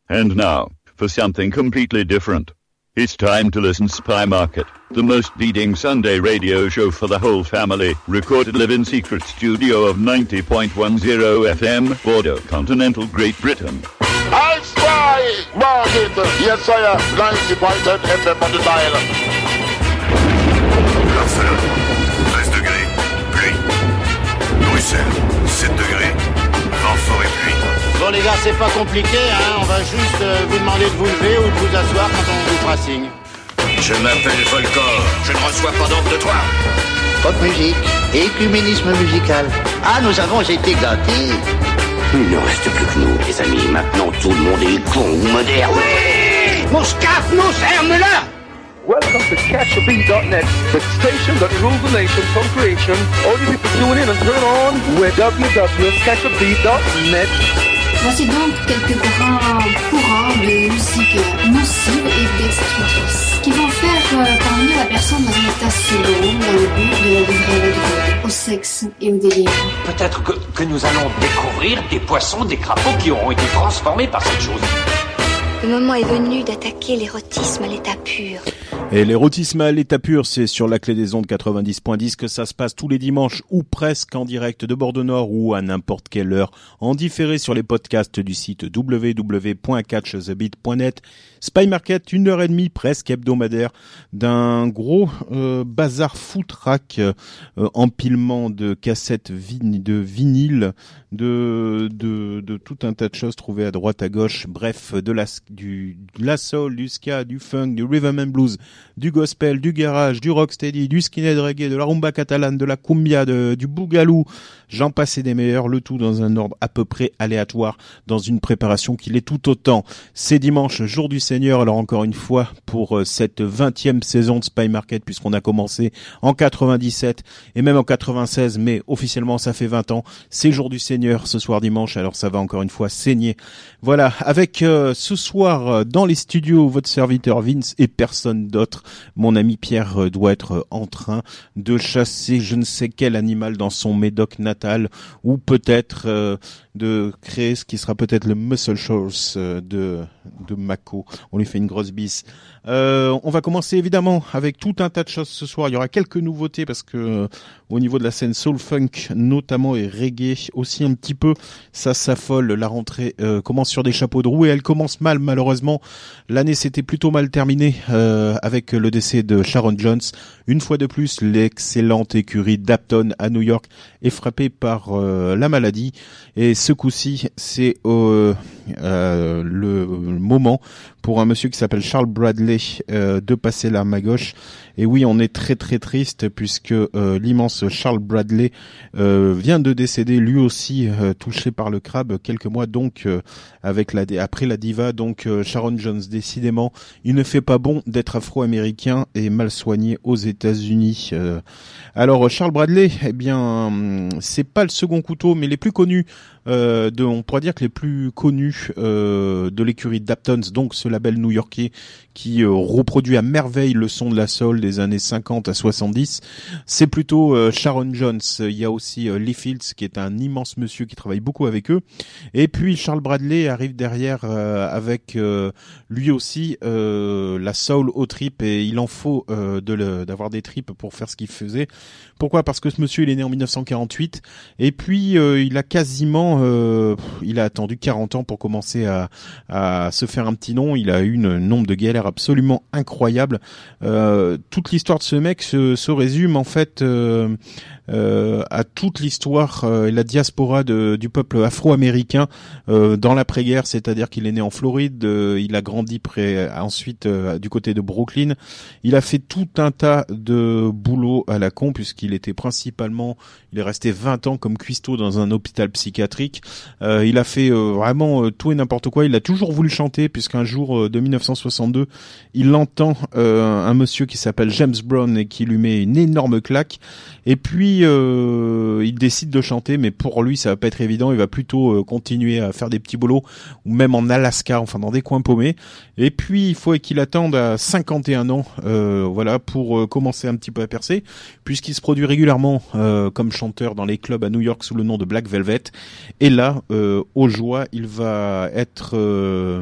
And now, for something completely different. It's time to listen Spy Market, the most leading Sunday radio show for the whole family, recorded live in secret studio of 90.10 FM, Bordeaux, continental Great Britain. I Spy Market, yes sir, 90.10 FM on the dial. Barcelone, 13 degrés, pluie. Bruxelles, 7 degrés, vent fort et pluie. Bon les gars, c'est pas compliqué, hein. On va juste vous demander de vous lever ou de vous asseoir quand on vous fera signe. Je m'appelle Volcor, je ne reçois pas d'ordre de toi. Pop musique, écuménisme musical. Ah, nous avons été gâtés. Il ne reste plus que nous, les amis. Maintenant, tout le monde est con ou moderne. Oui, Moscaf, nous ferme-la. Welcome to CatchAbeat.net, the station that rules the nation from creation. All you people tune in and turn on with www.catchabeat.net. Voici donc quelques grands courants de musique nocive et destructrice qui vont faire parvenir la personne dans un état second, dans le but de la livrer au sexe et au délire. Peut-être que nous allons découvrir des poissons, des crapauds qui auront été transformés par cette chose. Le moment est venu d'attaquer l'érotisme à l'état pur. Et l'érotisme à l'état pur, c'est sur la clé des ondes 90.10 que ça se passe tous les dimanches ou presque en direct de Bordeaux Nord ou à n'importe quelle heure en différé sur les podcasts du site www.catchthebeat.net. Spy Market, 1h30 presque hebdomadaire d'un gros bazar foutraque, empilement de cassettes de vinyle, de tout un tas de choses trouvées à droite à gauche, bref, de la soul, du ska, du funk, du rhythm and blues, du gospel, du garage, du rocksteady, du skinhead reggae, de la rumba catalane, de la cumbia, du bougalou, j'en passe et des meilleurs, le tout dans un ordre à peu près aléatoire, dans une préparation qui l'est tout autant. C'est dimanche, jour du Seigneur, alors encore une fois, pour cette 20e saison de Spy Market, puisqu'on a commencé en 97 et même en 96, mais officiellement ça fait 20 ans, c'est jour du Seigneur ce soir dimanche, alors ça va encore une fois saigner. Voilà, avec ce soir dans les studios, votre serviteur Vince et personne d'autre, mon ami Pierre doit être en train de chasser je ne sais quel animal dans son Médoc natal, ou peut-être de créer ce qui sera peut-être le Muscle Shoals de Mako. On lui fait une grosse bise. On va commencer évidemment avec tout un tas de choses ce soir. Il y aura quelques nouveautés parce que au niveau de la scène soul funk notamment et reggae aussi un petit peu, ça s'affole. La rentrée commence sur des chapeaux de roue et elle commence mal malheureusement. L'année s'était plutôt mal terminée avec le décès de Sharon Jones. Une fois de plus, l'excellente écurie d'Apton à New York est frappée par la maladie et ce coup-ci c'est le moment pour un monsieur qui s'appelle Charles Bradley de passer l'arme à gauche. Et oui, on est très très triste puisque l'immense Charles Bradley vient de décéder lui aussi touché par le crabe quelques mois donc après la diva. Donc Sharon Jones, décidément, il ne fait pas bon d'être afro-américain et mal soigné aux États-Unis. Alors Charles Bradley, eh bien c'est pas le second couteau mais les plus connus on pourrait dire que les plus connus de l'écurie Daptons, donc ce label new-yorkais qui reproduit à merveille le son de la soul des années 50 à 70, c'est plutôt Sharon Jones. Il y a aussi Lee Fields qui est un immense monsieur qui travaille beaucoup avec eux, et puis Charles Bradley arrive derrière avec lui aussi la soul aux tripes, et il en faut d'avoir des tripes pour faire ce qu'il faisait. Pourquoi ? Parce que ce monsieur il est né en 1948 et puis il a quasiment il a attendu 40 ans pour commencer à se faire un petit nom. Il a eu un nombre de galères absolument incroyable. Toute l'histoire de ce mec se résume en fait à toute l'histoire et la diaspora du peuple afro-américain dans l'après-guerre, c'est-à-dire qu'il est né en Floride, il a grandi ensuite du côté de Brooklyn. Il a fait tout un tas de boulot à la con puisqu'il était il est resté 20 ans comme cuistot dans un hôpital psychiatrique. Il a fait vraiment tout et n'importe quoi. Il a toujours voulu chanter puisqu'un jour de 1962, il entend un monsieur qui s'appelle James Brown et qui lui met une énorme claque. Et puis il décide de chanter, mais pour lui ça va pas être évident. Il va plutôt continuer à faire des petits boulots, ou même en Alaska, enfin dans des coins paumés. Et puis il faut qu'il attende à 51 ans, voilà, pour commencer un petit peu à percer, puisqu'il se produit régulièrement comme chanteur dans les clubs à New York sous le nom de Black Velvet. Et là, aux joies, il va être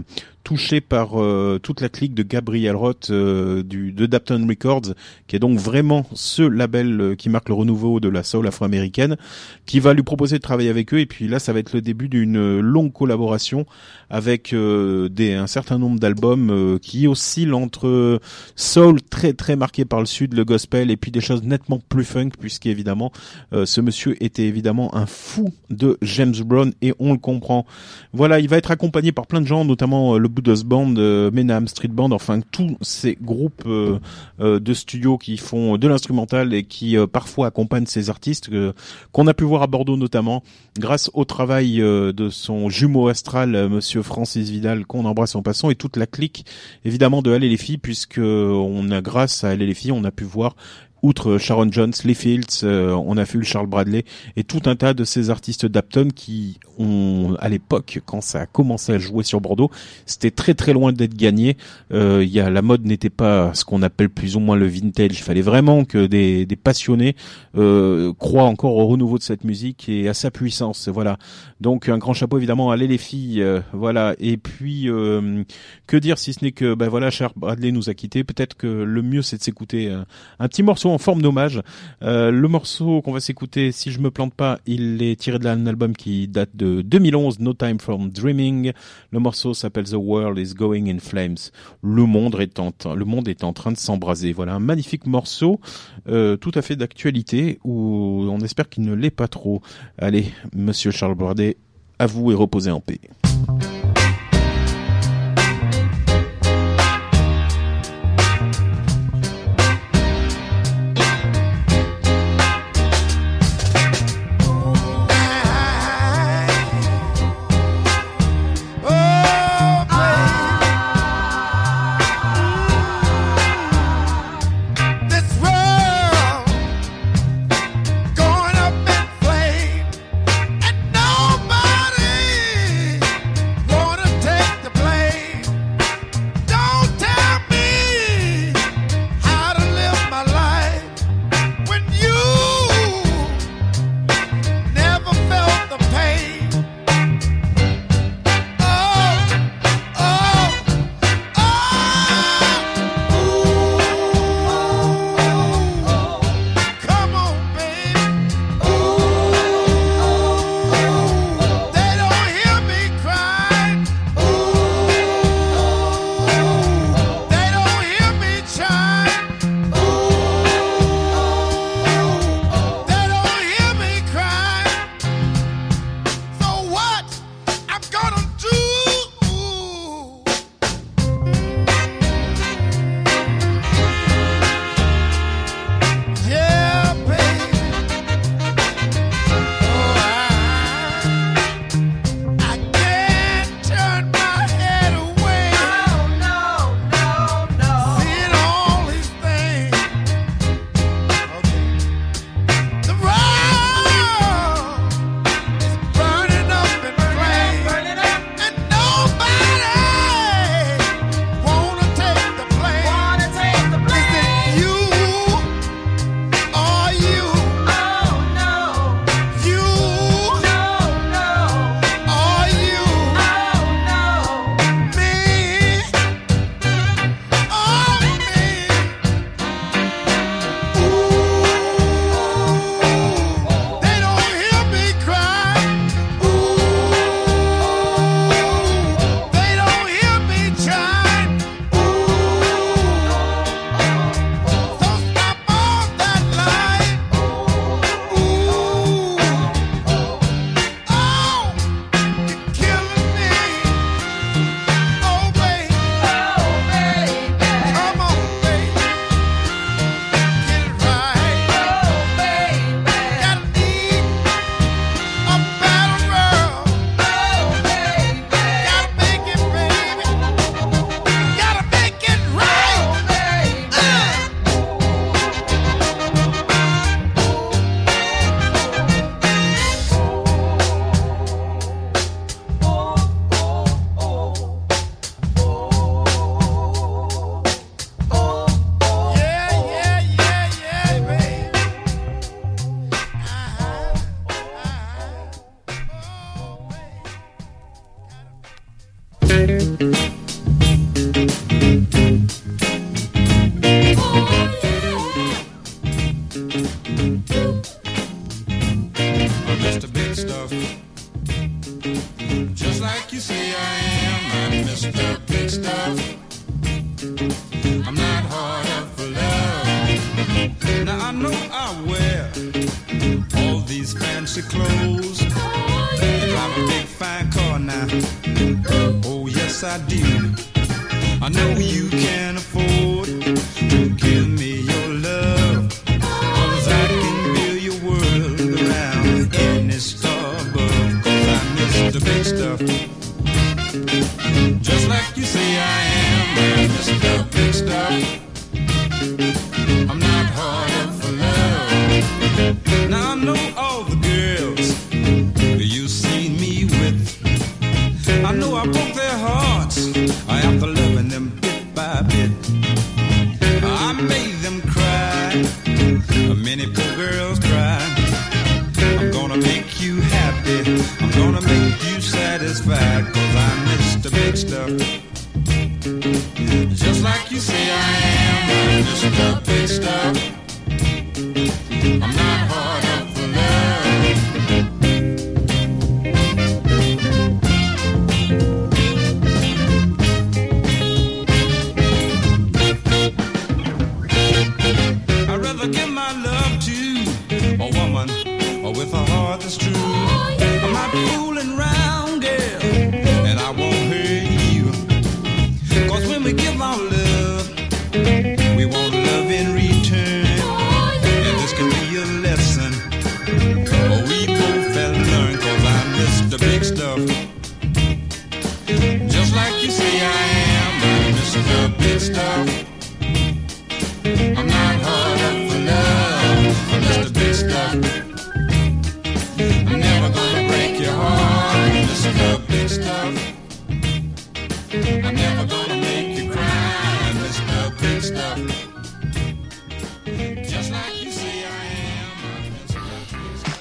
touché par toute la clique de Gabriel Roth de Dapton Records, qui est donc vraiment ce label qui marque le renouveau de la soul afro-américaine, qui va lui proposer de travailler avec eux. Et puis là, ça va être le début d'une longue collaboration avec un certain nombre d'albums qui oscillent entre soul très très marqué par le sud, le gospel, et puis des choses nettement plus funk, puisqu'évidemment ce monsieur était évidemment un fou de James Brown, et on le comprend. Voilà, il va être accompagné par plein de gens, notamment le Buddha's Band, Menam Street Band, enfin tous ces groupes de studio qui font de l'instrumental et qui parfois accompagnent ces artistes qu'on a pu voir à Bordeaux notamment, grâce au travail de son jumeau astral, monsieur Francis Vidal, qu'on embrasse en passant, et toute la clique évidemment de Halle et les filles, puisque grâce à Halle et les filles, on a pu voir, outre Sharon Jones, Les Fields, on a vu Charles Bradley et tout un tas de ces artistes d'Apton qui ont, à l'époque, quand ça a commencé à jouer sur Bordeaux, c'était très très loin d'être gagné. La mode n'était pas ce qu'on appelle plus ou moins le vintage. Il fallait vraiment que des passionnés croient encore au renouveau de cette musique et à sa puissance. Voilà. Donc un grand chapeau évidemment à les filles. Voilà. Et puis que dire si ce n'est que Charles Bradley nous a quittés. Peut-être que le mieux c'est de s'écouter un petit morceau en forme d'hommage. Le morceau qu'on va s'écouter, si je me plante pas, il est tiré d'un album qui date de 2011, No Time for Dreaming. Le morceau s'appelle The World is Going in Flames. Le monde est en train de s'embraser. Voilà, un magnifique morceau tout à fait d'actualité, où on espère qu'il ne l'est pas trop. Allez, monsieur Charles Bradley, à vous et reposez en paix. Mr. Big Stuff. I'm not hard up for love. Now I know I wear all these fancy clothes. Drive a big fine car now. Oh yes I do. I know you can afford to give me your love, 'cause I can build your world around in this star above. 'Cause I'm Mr. Big Stuff, just like you say I am. I'm Mr. Big Stuff. I'm not hard up for love. Now I know all the girls you've seen me with. I know I broke their hearts after loving them bit by bit. I made them cry, many poor girls cry. I'm gonna make you happy, I'm gonna make you satisfied, 'cause I'm Mr. Big Stuff, just like you say I am. I'm Mr. Big Stuff. I'm not hard up for love. I'd rather give my love to a woman with a heart that's true. I'm not fooling around, girl, and I won't hurt you. 'Cause when we give our love, we want love in return. And this can be a lesson we both have learned. 'Cause I'm Mr. Big Stuff, just like you say I am. I'm Mr. Big Stuff. I'm not hard up for love. I'm Mr. Big Stuff. I'm never gonna break your heart. Mr. Big Stuff. I'm never gonna make you cry. Mr. Big Stuff, just like you say I am. I'm Mr. Big Stuff.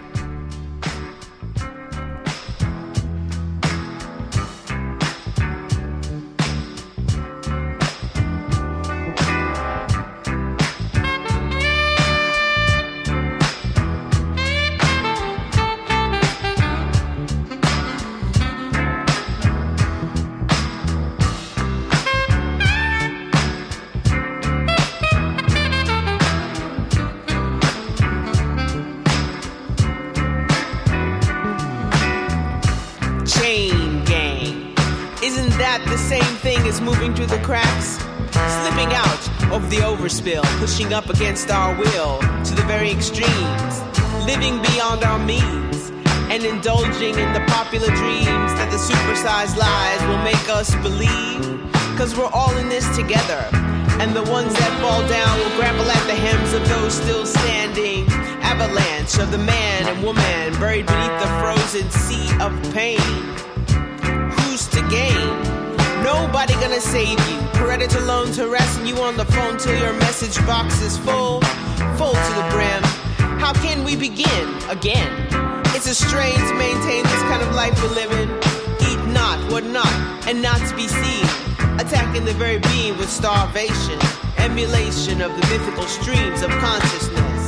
The same thing as moving through the cracks, slipping out of the overspill, pushing up against our will to the very extremes, living beyond our means, and indulging in the popular dreams that the supersized lies will make us believe. 'Cause we're all in this together, and the ones that fall down will grapple at the hems of those still standing. Avalanche of the man and woman buried beneath the frozen sea of pain. Who's to gain? Nobody gonna save you. Predator loans harassing you on the phone till your message box is full to the brim. How can we begin again? It's a strain to maintain this kind of life we're living. Eat not, what not, and not to be seen. Attacking the very being with starvation. Emulation of the mythical streams of consciousness.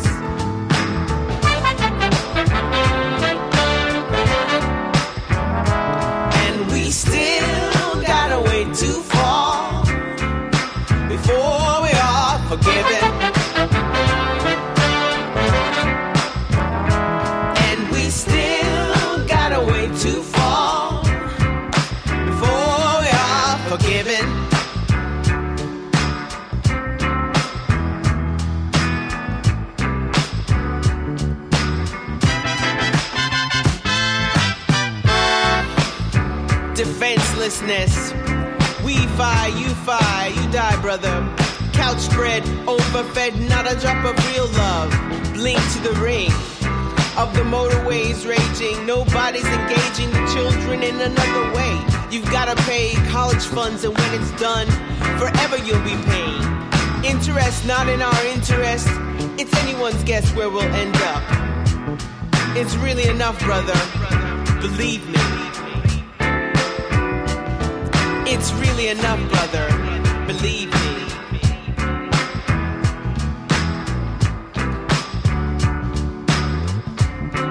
And we still gotta wait too far before we are forgiven. And we still gotta wait too far before we are forgiven. Defenselessness. We fire, you die, brother. Couch spread, overfed, not a drop of real love. Blink to the ring of the motorways raging. Nobody's engaging the children in another way. You've gotta pay college funds, and when it's done, forever you'll be paying. Interest not in our interest. It's anyone's guess where we'll end up. It's really enough, brother. Believe me. It's really enough, brother. Believe me.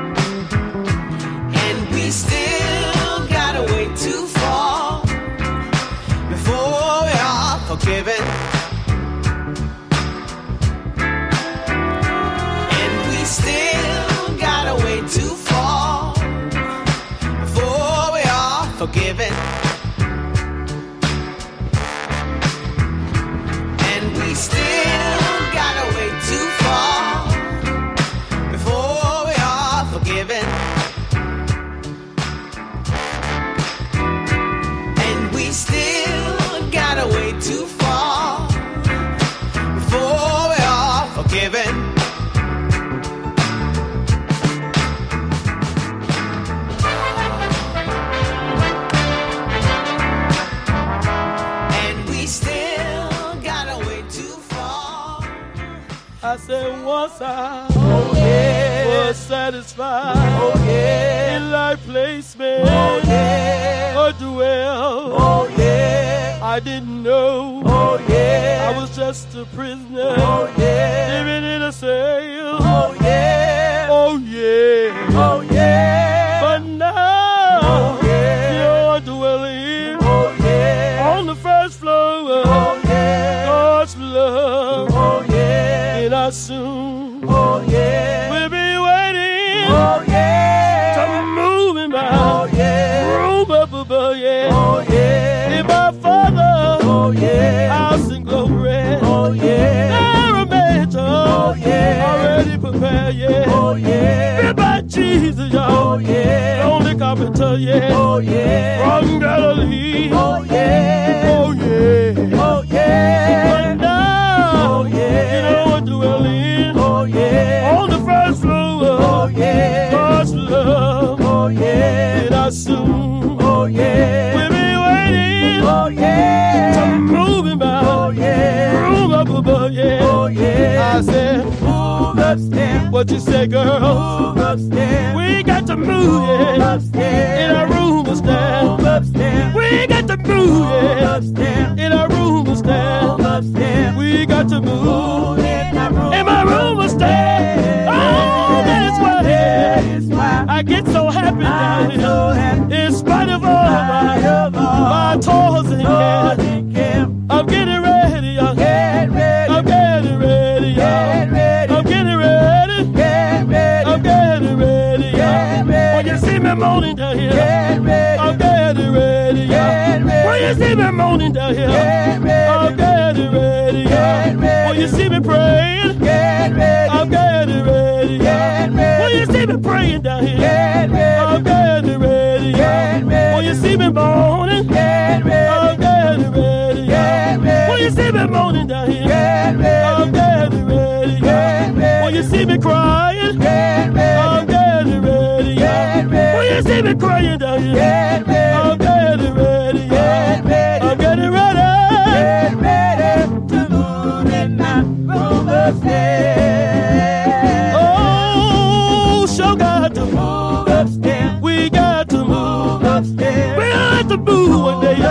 And we still gotta wait too far forgiven. And we still got a way to fall before we are forgiven. And we still got a way to fall before we are forgiven. Still got a way to fall before we are forgiven. And we still got a way to fall. I said once I was satisfied in thy placement or dwell. I didn't know I was just a prisoner living in a cell. But now you're dwelling on the first floor. God's love and I soon will be waiting to move in my room up above. In my Father house and glory. There a mansion already prepared. Built by Jesus, y'all. Only carpenter, from Galilee. But now, you know what dwelling on the first floor. God's love, and I soon will be waiting to move in my room up above. I said, move upstairs. What you say, girl? Move upstairs. We got to move in our room upstairs. We got to move in our room upstairs. We got to move in my room upstairs. Oh, that is why I get so happy down here. In spite of all my toils and care, I'm getting ready. I'm getting ready. I'm getting ready. I'm getting ready. When you see me moaning down here, I'm getting ready. When you see me moaning down here, I'm getting ready. When you see me praying, I'm getting ready. When you see me praying down here, I'm getting ready. When you see me moaning, I'm getting ready. When you see me moaning down here, I'm getting ready. When you see me crying, I'm getting ready. When you see me crying down here, I'm getting ready. I'm getting ready to move in my room upstairs. Oh, sure got to move upstairs. We got to move upstairs. We got to move one day.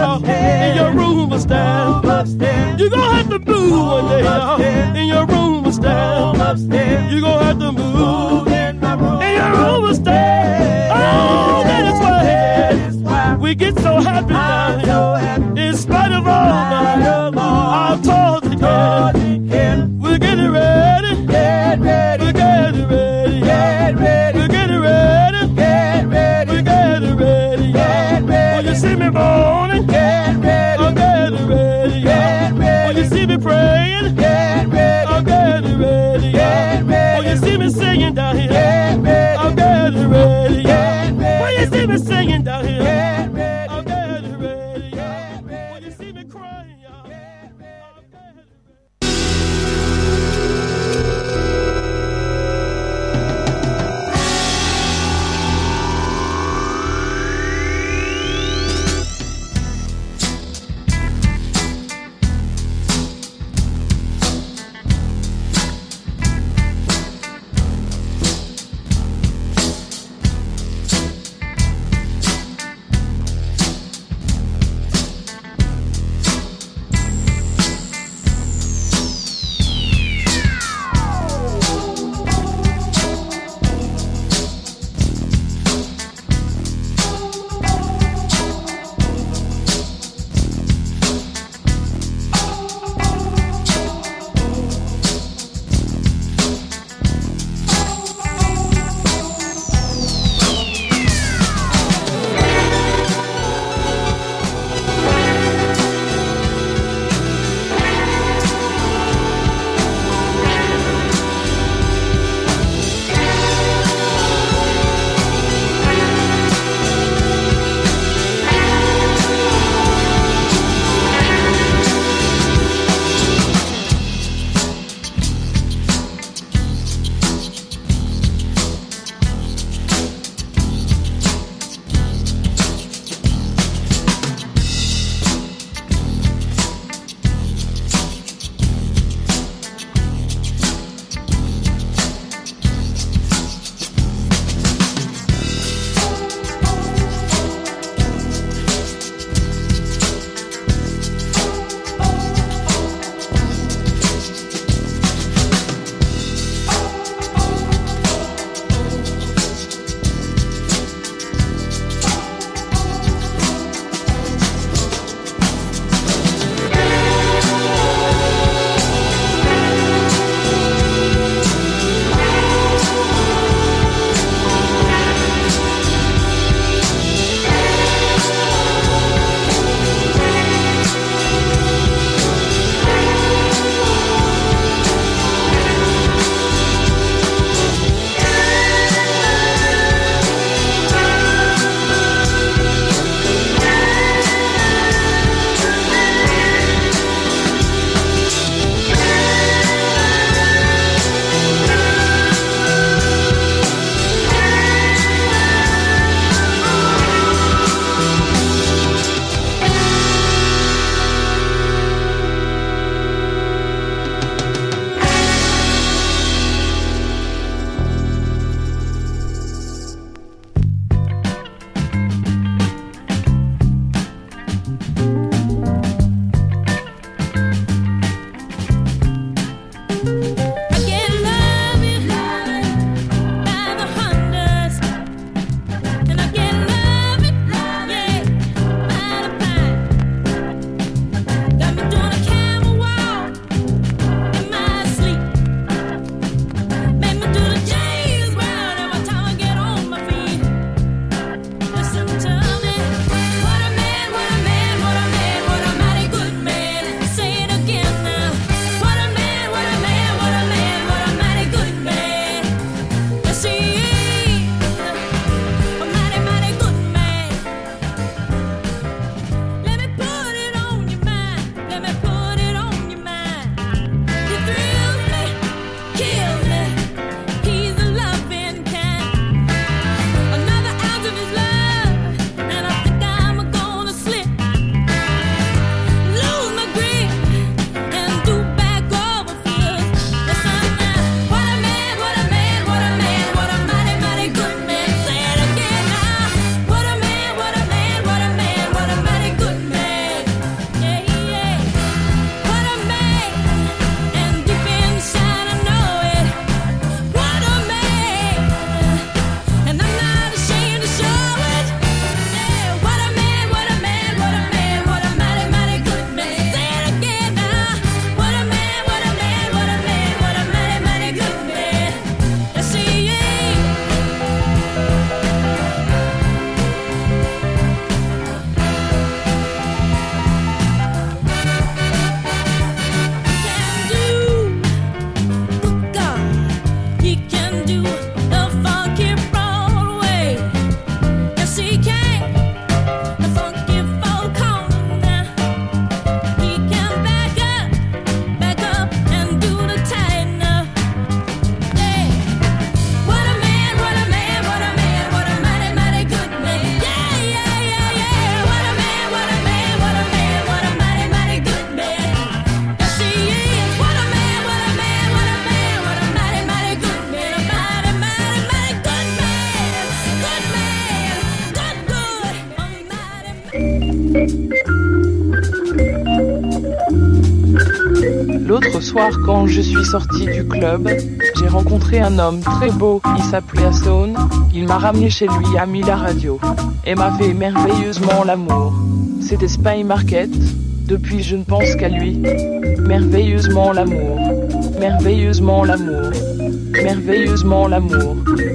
L'autre soir, quand je suis sortie du club, j'ai rencontré un homme très beau. Il s'appelait Aston. Il m'a ramené chez lui, a mis la radio et m'a fait merveilleusement l'amour. C'était Spy Market. Depuis, je ne pense qu'à lui. Merveilleusement l'amour. Merveilleusement l'amour. Merveilleusement l'amour.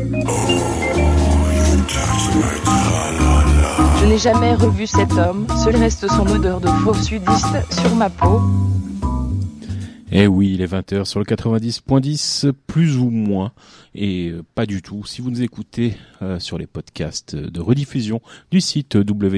Je n'ai jamais revu cet homme. Seul reste son odeur de faux sudiste sur ma peau. Eh oui, il est 20h sur le 90.10, plus ou moins, et pas du tout, si vous nous écoutez sur les podcasts de rediffusion du site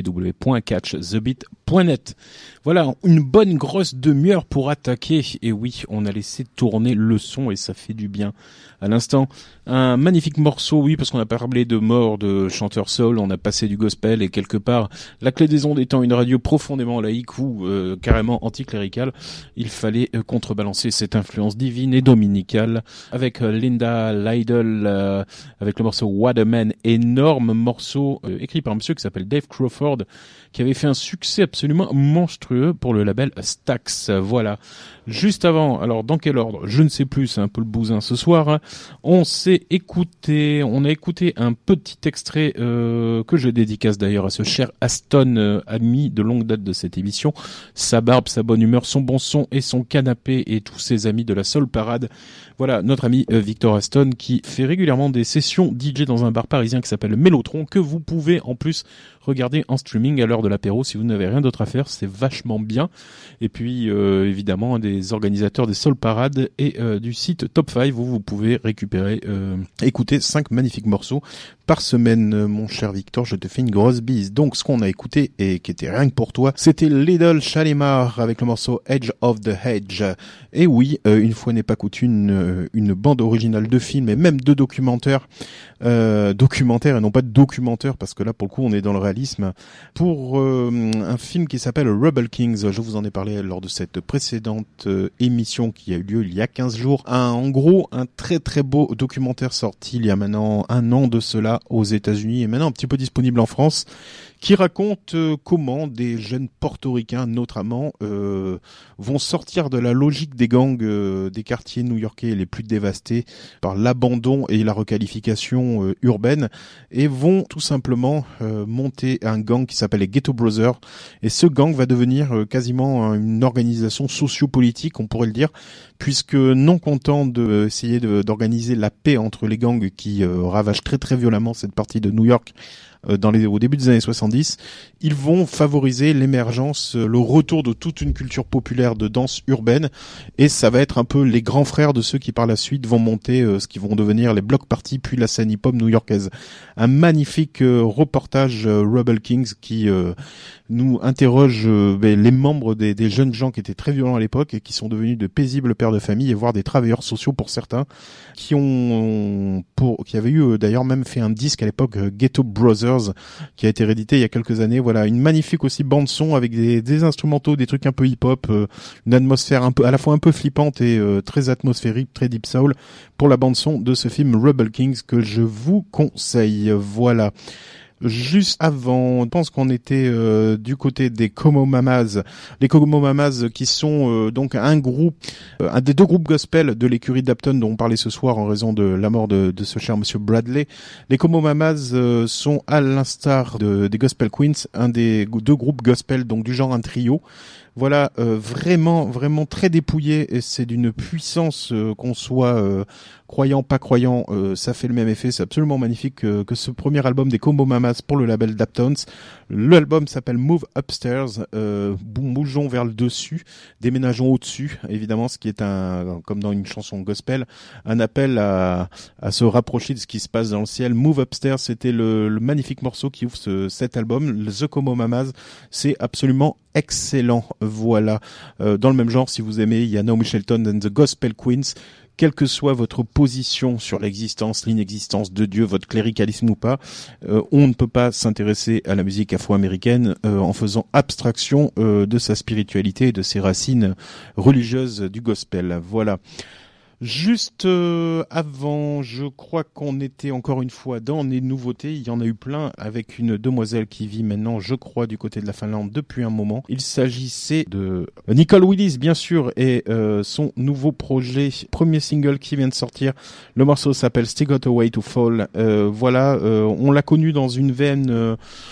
www.catchthebeat.net. Voilà, une bonne grosse demi-heure pour attaquer, et oui, on a laissé tourner le son et ça fait du bien. À l'instant, un magnifique morceau, oui, parce qu'on a parlé de mort de chanteurs soul, on a passé du gospel, et quelque part, la clé des ondes étant une radio profondément laïque ou carrément anticléricale, il fallait contrebalancer cette influence divine et dominicale avec Linda Lydell, avec le morceau What a Man, énorme morceau écrit par un monsieur qui s'appelle Dave Crawford, qui avait fait un succès absolument monstrueux pour le label Stax. Voilà. Juste avant, alors dans quel ordre, je ne sais plus, c'est un peu le bousin ce soir, hein. On a écouté un petit extrait que je dédicace d'ailleurs à ce cher Aston, ami de longue date de cette émission. Sa barbe, sa bonne humeur, son bon son et son canapé et tous ses amis de la Soul Parade. Voilà, notre ami Victor Aston qui fait régulièrement des sessions DJ dans un bar parisien qui s'appelle Mélotron, que vous pouvez en plus regarder en streaming à l'heure de l'apéro si vous n'avez rien d'autre à faire, c'est vachement bien. Et puis évidemment un des organisateurs des Soul Parade et du site Top 5 où vous pouvez récupérer, écouter 5 magnifiques morceaux par semaine. Mon cher Victor, je te fais une grosse bise. Donc ce qu'on a écouté et qui était rien que pour toi, c'était Little Shalimar avec le morceau Edge of the Hedge. Et oui, une fois n'est pas coutume, une bande originale de film et même de documentaire et non pas de documentaire, parce que là pour le coup on est dans le réalisme, pour un film qui s'appelle Rebel Kings. Je vous en ai parlé lors de cette précédente émission qui a eu lieu il y a 15 jours. En gros, un très très beau documentaire sorti il y a maintenant un an de cela aux États-Unis et maintenant un petit peu disponible en France, qui raconte comment des jeunes portoricains notamment vont sortir de la logique des gangs des quartiers new-yorkais les plus dévastés par l'abandon et la requalification urbaine, et vont tout simplement monter un gang qui s'appelle les Ghetto Brothers, et ce gang va devenir quasiment une organisation socio-politique, on pourrait le dire, puisque non content d'essayer d'organiser la paix entre les gangs qui ravagent très très violemment cette partie de New York au début des années 70, ils vont favoriser l'émergence, le retour de toute une culture populaire de danse urbaine, et ça va être un peu les grands frères de ceux qui par la suite vont monter ce qui vont devenir les block parties puis la scène hip-hop new-yorkaise. Un magnifique reportage Rebel Kings qui nous interroge les membres des jeunes gens qui étaient très violents à l'époque et qui sont devenus de paisibles pères de famille et voire des travailleurs sociaux pour certains, qui avaient eu d'ailleurs même fait un disque à l'époque, Ghetto Brothers, qui a été réédité il y a quelques années. Voilà, une magnifique aussi bande son avec des instrumentaux, des trucs un peu hip-hop, une atmosphère un peu à la fois un peu flippante et très atmosphérique, très deep soul pour la bande son de ce film Rebel Kings que je vous conseille. Voilà. Juste avant, je pense qu'on était du côté des Como Mamas. Les Como Mamas qui sont donc un des deux groupes gospel de l'écurie d'Apton dont on parlait ce soir en raison de la mort de ce cher monsieur Bradley. Les Como Mamas sont à l'instar des Gospel Queens, un des deux groupes gospel, donc du genre un trio. Voilà, vraiment très dépouillé, et c'est d'une puissance qu'on soit croyant, pas croyant, ça fait le même effet. C'est absolument magnifique que ce premier album des Como Mamas pour le label Daptones. L'album s'appelle Move Upstairs, bougeons vers le dessus, déménageons au-dessus, évidemment, ce qui est comme dans une chanson gospel, un appel à se rapprocher de ce qui se passe dans le ciel. Move Upstairs, c'était le magnifique morceau qui ouvre cet album. The Como Mamas, c'est absolument excellent. Voilà. Dans le même genre, si vous aimez, il y a Naomi Shelton and the Gospel Queens. Quelle que soit votre position sur l'existence, l'inexistence de Dieu, votre cléricalisme ou pas, on ne peut pas s'intéresser à la musique afro-américaine en faisant abstraction de sa spiritualité et de ses racines religieuses du gospel. Voilà. Juste avant, je crois qu'on était encore une fois dans les nouveautés. Il y en a eu plein avec une demoiselle qui vit maintenant, je crois, du côté de la Finlande depuis un moment. Il s'agissait de Nicole Willis, bien sûr, et son nouveau projet, premier single qui vient de sortir. Le morceau s'appelle Still Got a Way to Fall. On l'a connu dans une veine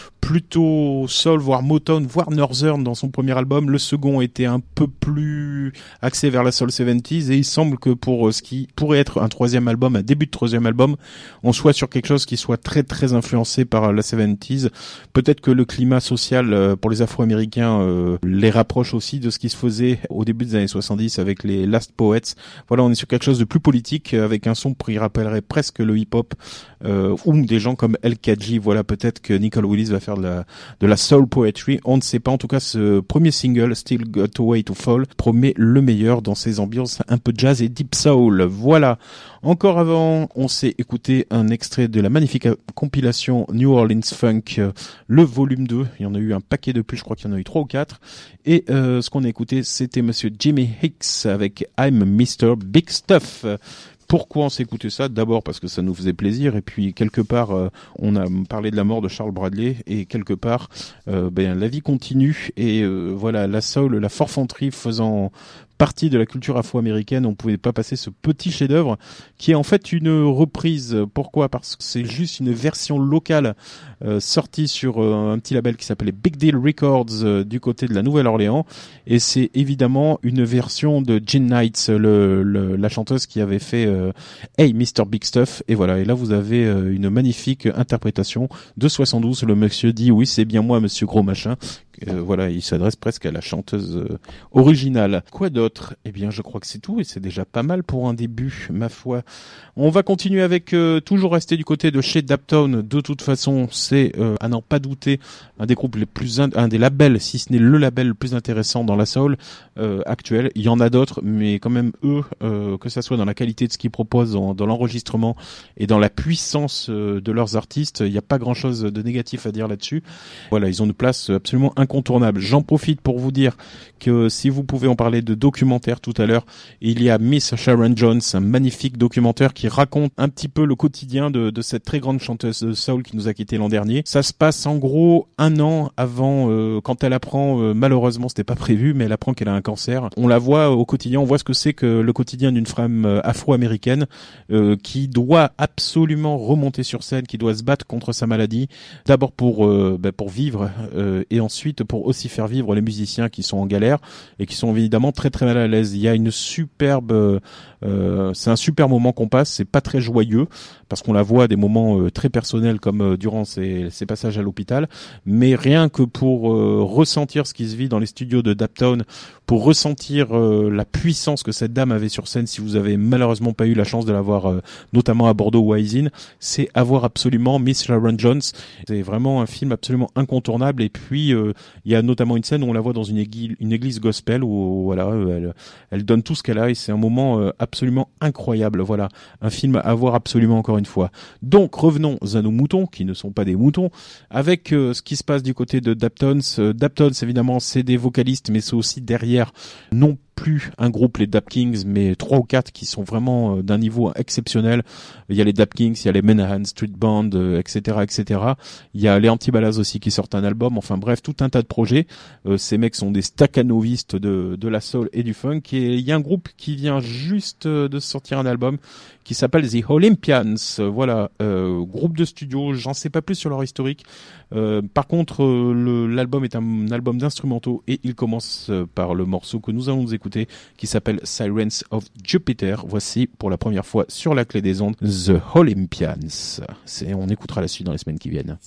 plutôt soul, voire Motown, voire Northern dans son premier album. Le second était un peu plus axé vers la soul 70s et il semble que pour ce qui pourrait être un troisième album, un début de troisième album, on soit sur quelque chose qui soit très très influencé par la 70s. Peut-être que le climat social pour les Afro-Américains les rapproche aussi de ce qui se faisait au début des années 70 avec les Last Poets. Voilà, on est sur quelque chose de plus politique avec un son qui rappellerait presque le hip-hop ou des gens comme LKG. Voilà, peut-être que Nicole Willis va faire de la soul poetry, on ne sait pas. En tout cas, ce premier single, Still Got a Way to Fall, promet le meilleur dans ses ambiances un peu jazz et deep soul. Voilà. Encore avant, on s'est écouté un extrait de la magnifique compilation New Orleans Funk, le volume 2. Il y en a eu un paquet de plus, je crois qu'il y en a eu 3 ou 4. Et ce qu'on a écouté, c'était monsieur Jimmy Hicks avec I'm Mr. Big Stuff. Pourquoi on s'est écouté ça? D'abord parce que ça nous faisait plaisir et puis quelque part on a parlé de la mort de Charles Bradley et quelque part la vie continue et voilà, la soul, la forfanterie faisant partie de la culture afro-américaine, on pouvait pas passer ce petit chef-d'œuvre qui est en fait une reprise. Pourquoi? Parce que c'est juste une version locale sortie sur un petit label qui s'appelait Big Deal Records du côté de la Nouvelle-Orléans et c'est évidemment une version de Jean Knight, la chanteuse qui avait fait Hey Mr. Big Stuff et voilà, et là vous avez une magnifique interprétation de 72. Le monsieur dit oui, c'est bien moi monsieur gros machin. Voilà, il s'adresse presque à la chanteuse originale. Quoi d'autre? Eh bien, je crois que c'est tout et c'est déjà pas mal pour un début, ma foi. On va continuer avec toujours rester du côté de chez Daptone. De toute façon, c'est à n'en pas douter un des groupes les plus un des labels, si ce n'est le label le plus intéressant dans la soul actuelle. Il y en a d'autres, mais quand même eux, que ça soit dans la qualité de ce qu'ils proposent, dans l'enregistrement et dans la puissance de leurs artistes, il n'y a pas grand-chose de négatif à dire là-dessus. Voilà, ils ont une place absolument incontournable. J'en profite pour vous dire que si vous pouvez en parler de documentaire tout à l'heure, il y a Miss Sharon Jones, un magnifique documentaire qui raconte un petit peu le quotidien de cette très grande chanteuse de soul qui nous a quitté l'an dernier. Ça se passe en gros un an avant quand elle apprend, malheureusement c'était pas prévu, mais elle apprend qu'elle a un cancer. On la voit au quotidien, on voit ce que c'est que le quotidien d'une femme afro-américaine qui doit absolument remonter sur scène, qui doit se battre contre sa maladie, d'abord pour vivre et ensuite pour aussi faire vivre les musiciens qui sont en galère et qui sont évidemment très très mal à l'aise. Il y a une superbe c'est un super moment qu'on passe, c'est pas très joyeux parce qu'on la voit à des moments très personnels comme durant ses passages à l'hôpital, mais rien que pour ressentir ce qui se vit dans les studios de Daptone, pour ressentir la puissance que cette dame avait sur scène, si vous avez malheureusement pas eu la chance de la voir notamment à Bordeaux ou à Isine, c'est à voir absolument Miss Sharon Jones. C'est vraiment un film absolument incontournable et puis il y a notamment une scène où on la voit dans une église gospel où voilà, elle donne tout ce qu'elle a et c'est un moment absolument incroyable. Voilà, un film à voir absolument encore une fois. Donc revenons à nos moutons qui ne sont pas des moutons avec ce qui se passe du côté de Daptones. Daptones évidemment c'est des vocalistes mais c'est aussi derrière non plus un groupe, les Dap Kings, mais 3 ou 4 qui sont vraiment d'un niveau exceptionnel. Il y a les Dap Kings, il y a les Menahan Street Band, etc., etc. Il y a les Antibalas aussi qui sortent un album. Enfin bref, tout un tas de projets. Ces mecs sont des staccanovistes de la soul et du funk. Et il y a un groupe qui vient juste de sortir un album qui s'appelle The Olympians. Voilà, groupe de studio. J'en sais pas plus sur leur historique. Par contre, l'album est un album d'instrumentaux et il commence par le morceau que nous allons nous écouter qui s'appelle Sirens of Jupiter. Voici pour la première fois sur la clé des ondes The Olympians. On écoutera la suite dans les semaines qui viennent.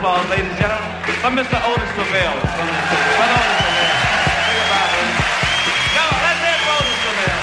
applause, ladies and gentlemen, for Mr. Otis Travail. Brother Otis Travail. Think about it. Come on, let's hear it for Otis Travail.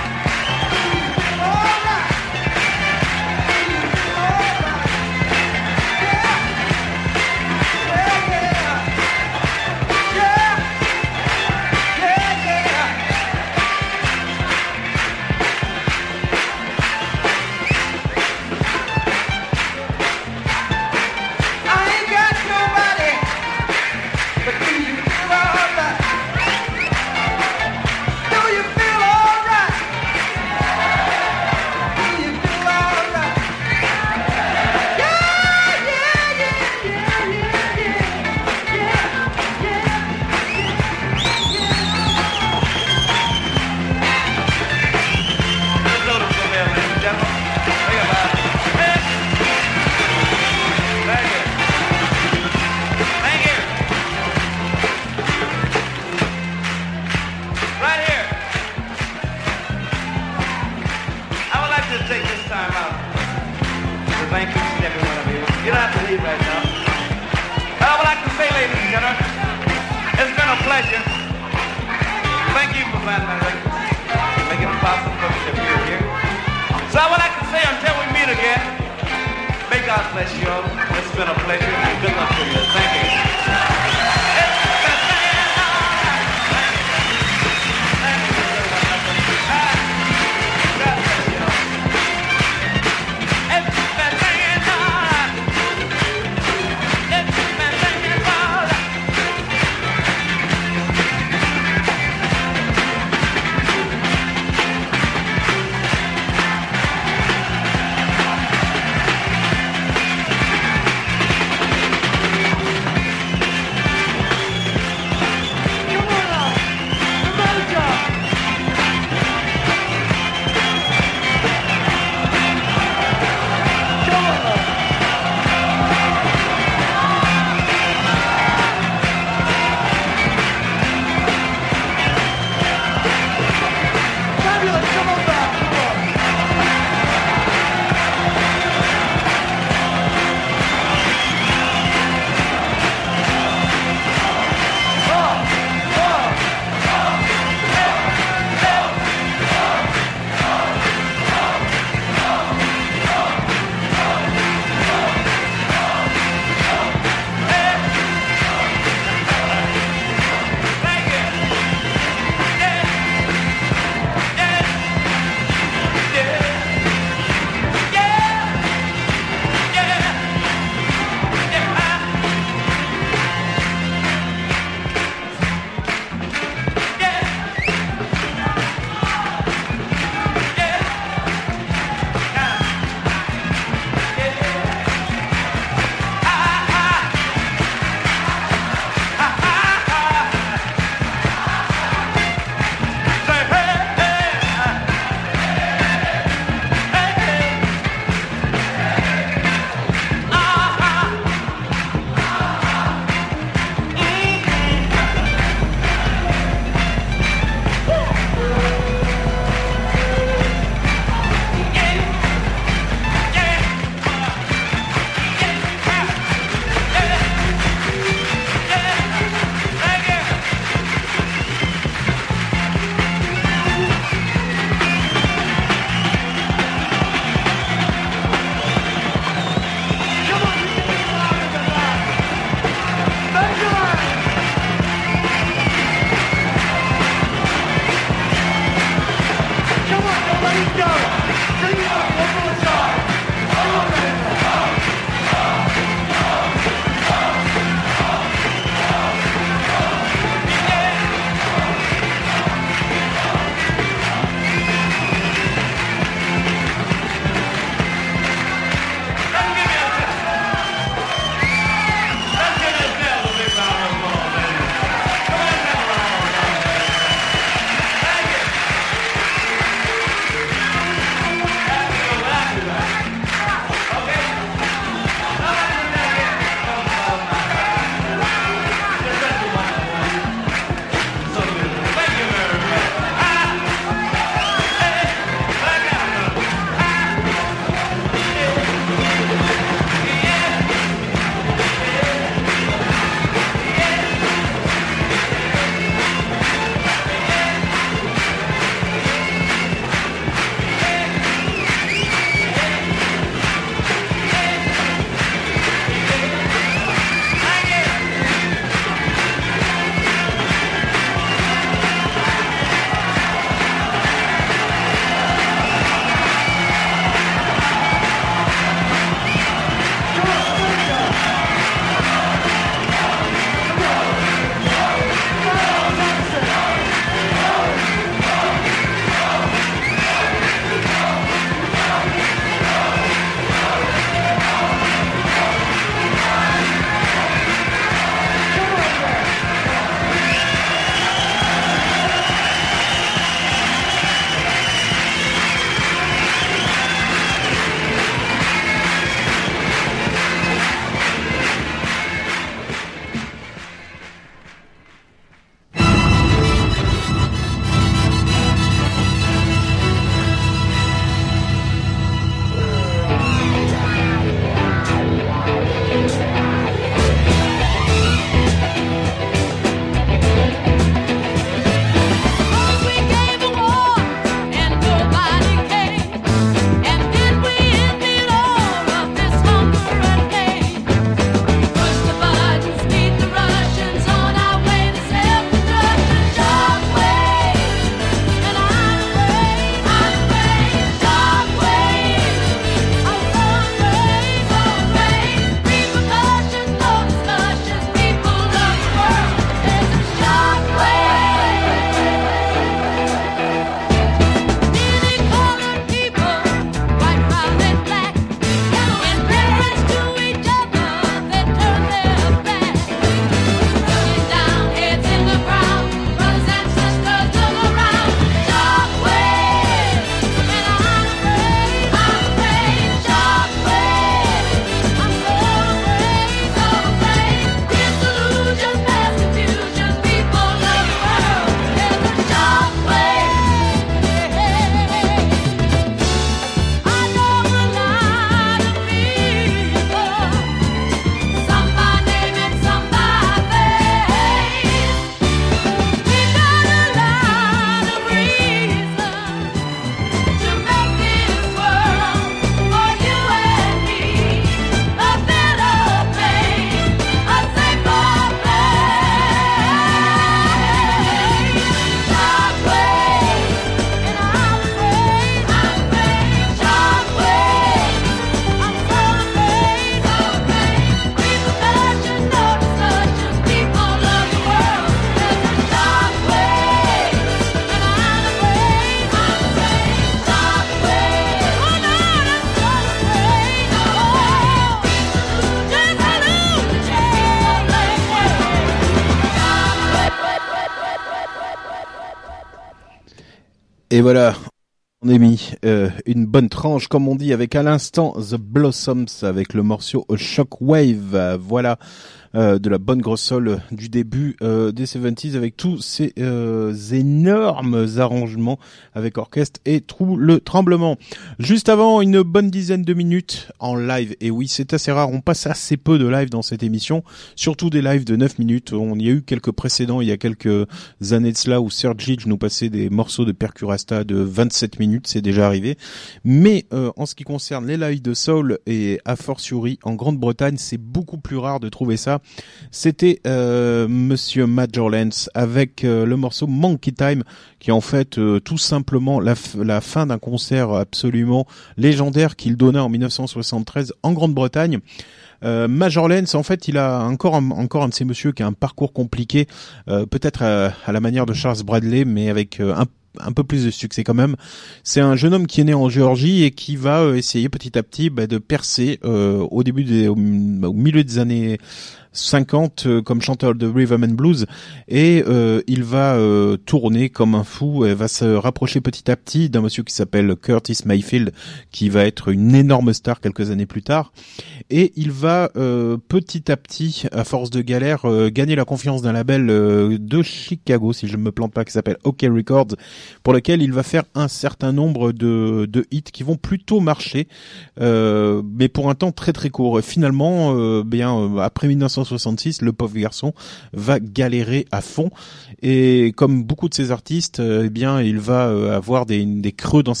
Et voilà, on a mis une bonne tranche, comme on dit, avec à l'instant The Blossoms, avec le morceau Shockwave. Voilà, de la bonne grosse soul du début des 70s, avec tous ces énormes arrangements avec orchestre et le tremblement. Juste avant, une bonne dizaine de minutes en live. Et oui, c'est assez rare, on passe assez peu de live dans cette émission, surtout des lives de 9 minutes. On y a eu quelques précédents il y a quelques années de cela où Serge Lidge nous passait des morceaux de Percurasta de 27 minutes, c'est déjà arrivé. Mais en ce qui concerne les lives de soul et a fortiori en Grande-Bretagne, c'est beaucoup plus rare de trouver ça. C'était Monsieur Major Lance avec le morceau Monkey Time, qui est en fait tout simplement la fin d'un concert absolument légendaire qu'il donna en 1973 en Grande-Bretagne. Major Lance, en fait, il a encore un de ces messieurs qui a un parcours compliqué, peut-être à la manière de Charles Bradley, mais avec un peu plus de succès quand même. C'est un jeune homme qui est né en Géorgie et qui va essayer petit à petit de percer au milieu des années 50 comme chanteur de rhythm and blues, et il va tourner comme un fou et va se rapprocher petit à petit d'un monsieur qui s'appelle Curtis Mayfield, qui va être une énorme star quelques années plus tard, et il va petit à petit, à force de galère, gagner la confiance d'un label de Chicago, si je ne me plante pas, qui s'appelle OK Records, pour lequel il va faire un certain nombre de hits qui vont plutôt marcher, mais pour un temps très très court. Et finalement, après 1966, le pauvre garçon va galérer à fond, et comme beaucoup de ces artistes, il va avoir des creux dans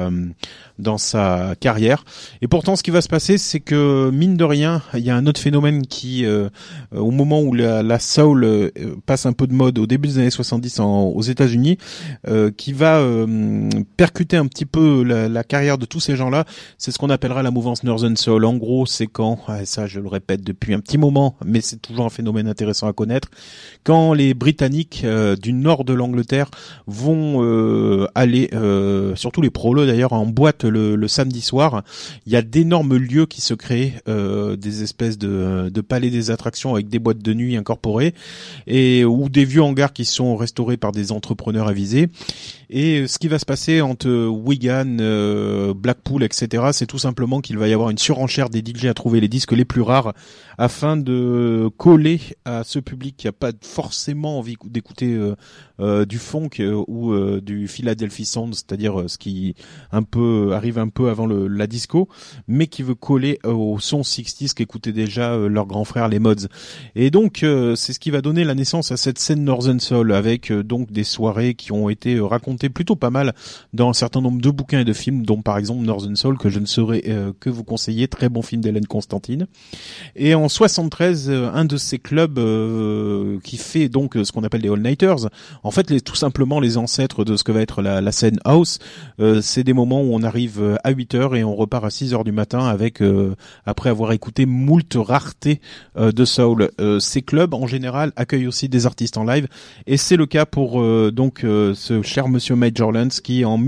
sa carrière. Et pourtant, ce qui va se passer, c'est que mine de rien, il y a un autre phénomène qui, au moment où la soul passe un peu de mode au début des années 70 aux États-Unis, qui va percuter un petit peu la carrière de tous ces gens-là. C'est ce qu'on appellera la mouvance Northern Soul. En gros, c'est quand, ça je le répète depuis un petit moment, mais c'est toujours un phénomène intéressant à connaître, quand les Britanniques du nord de l'Angleterre vont aller, surtout les prolos d'ailleurs, en boîte le samedi soir. Il y a d'énormes lieux qui se créent, des espèces de palais des attractions avec des boîtes de nuit incorporées, ou des vieux hangars qui sont restaurés par des entrepreneurs avisés. Et ce qui va se passer entre Wigan, Blackpool, etc., c'est tout simplement qu'il va y avoir une surenchère des DJ à trouver les disques les plus rares afin de coller à ce public qui n'a pas forcément envie d'écouter du funk ou du Philadelphia Sound, c'est-à-dire ce qui arrive un peu avant la disco, mais qui veut coller au son 60s qu'écoutaient déjà leurs grands frères les Mods. Et donc c'est ce qui va donner la naissance à cette scène Northern Soul, avec donc des soirées qui ont été racontées plutôt pas mal dans un certain nombre de bouquins et de films, dont par exemple Northern Soul, que je ne saurais que vous conseiller, très bon film d'Hélène Constantine. Et en 73, un de ces clubs qui fait donc ce qu'on appelle les all-nighters, en fait tout simplement les ancêtres de ce que va être la scène house, c'est des moments où on arrive à 8h et on repart à 6h du matin avec après avoir écouté moult raretés de soul. Ces clubs en général accueillent aussi des artistes en live, et c'est le cas pour ce cher monsieur Major Lance, qui en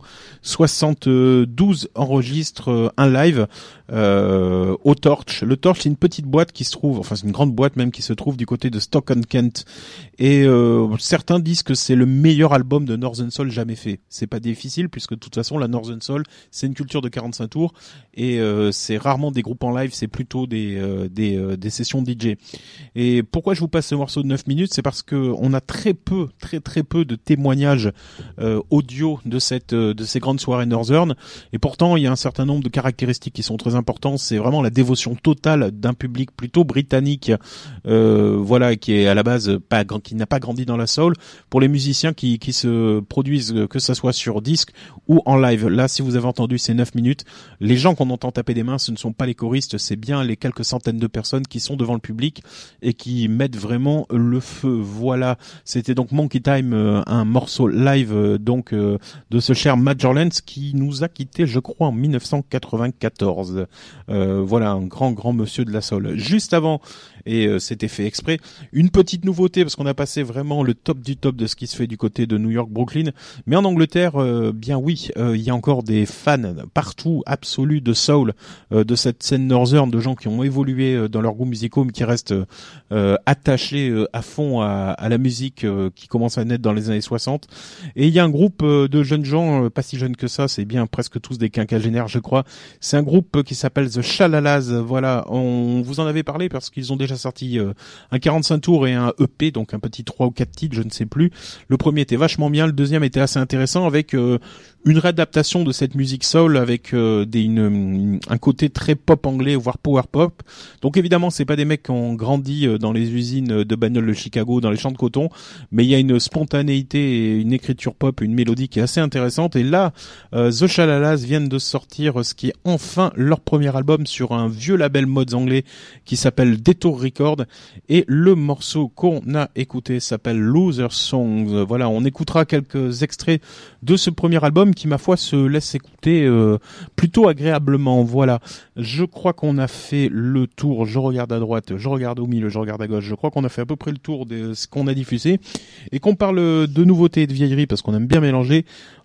1972 enregistre un live au Torch. Le Torch, c'est une petite boîte qui se trouve, enfin c'est une grande boîte même, qui se trouve du côté de Stoke-on-Kent, et certains disent que c'est le meilleur album de Northern Soul jamais fait. C'est pas difficile, puisque de toute façon la Northern Soul c'est une culture de 45 tours, et c'est rarement des groupes en live, c'est plutôt des sessions DJ. Et pourquoi je vous passe ce morceau de 9 minutes, c'est parce que on a très peu de témoignages audio de ces grandes soirées Northern, et pourtant il y a un certain nombre de caractéristiques qui sont très importantes. C'est vraiment la dévotion totale d'un public plutôt britannique, qui est à la base qui n'a pas grandi dans la soul, pour les musiciens qui se produisent, que ça soit sur disque ou en live. Là, si vous avez entendu ces 9 minutes, les gens qu'on entend taper des mains, ce ne sont pas les choristes, c'est bien les quelques centaines de personnes qui sont devant le public et qui mettent vraiment le feu. Voilà, c'était donc Monkey Time, un morceau live de ce cher Major Lance, qui nous a quittés, je crois, en 1994. Voilà, un grand monsieur de la soul. Juste avant, et c'était fait exprès. Une petite nouveauté parce qu'on a passé vraiment le top du top de ce qui se fait du côté de New York, Brooklyn, mais en Angleterre, bien oui, il y a encore des fans partout absolus de soul, de cette scène northern, de gens qui ont évolué dans leurs goûts musicaux mais qui restent attachés à fond à la musique qui commence à naître dans les années 60. Et il y a un groupe de jeunes gens, pas si jeunes que ça, c'est bien presque tous des quinquagénaires je crois. C'est un groupe qui s'appelle The Shalalas. Voilà, on vous en avait parlé parce qu'ils ont déjà sorti un 45 tours et un EP, donc un petit 3 ou 4 titres, je ne sais plus. Le premier était vachement bien, le deuxième était assez intéressant avec une réadaptation de cette musique soul avec un côté très pop anglais, voire power pop. Donc évidemment, c'est pas des mecs qui ont grandi dans les usines de bagnoles de Chicago, dans les champs de coton, mais il y a une spontanéité et une écriture pop, une mélodie qui est assez intéressante. Et là, The Shalalas viennent de sortir ce qui est enfin leur premier album sur un vieux label mods anglais qui s'appelle Detour Records, et le morceau qu'on a écouté s'appelle Loser Songs. Voilà, on écoutera quelques extraits de ce premier album qui, ma foi, se laisse écouter plutôt agréablement. Voilà, je crois qu'on a fait le tour. Je regarde à droite, je regarde au milieu, je regarde à gauche. Je crois qu'on a fait à peu près le tour de ce qu'on a diffusé, et qu'on parle de nouveautés et de vieilleries parce qu'on aime bien mélanger.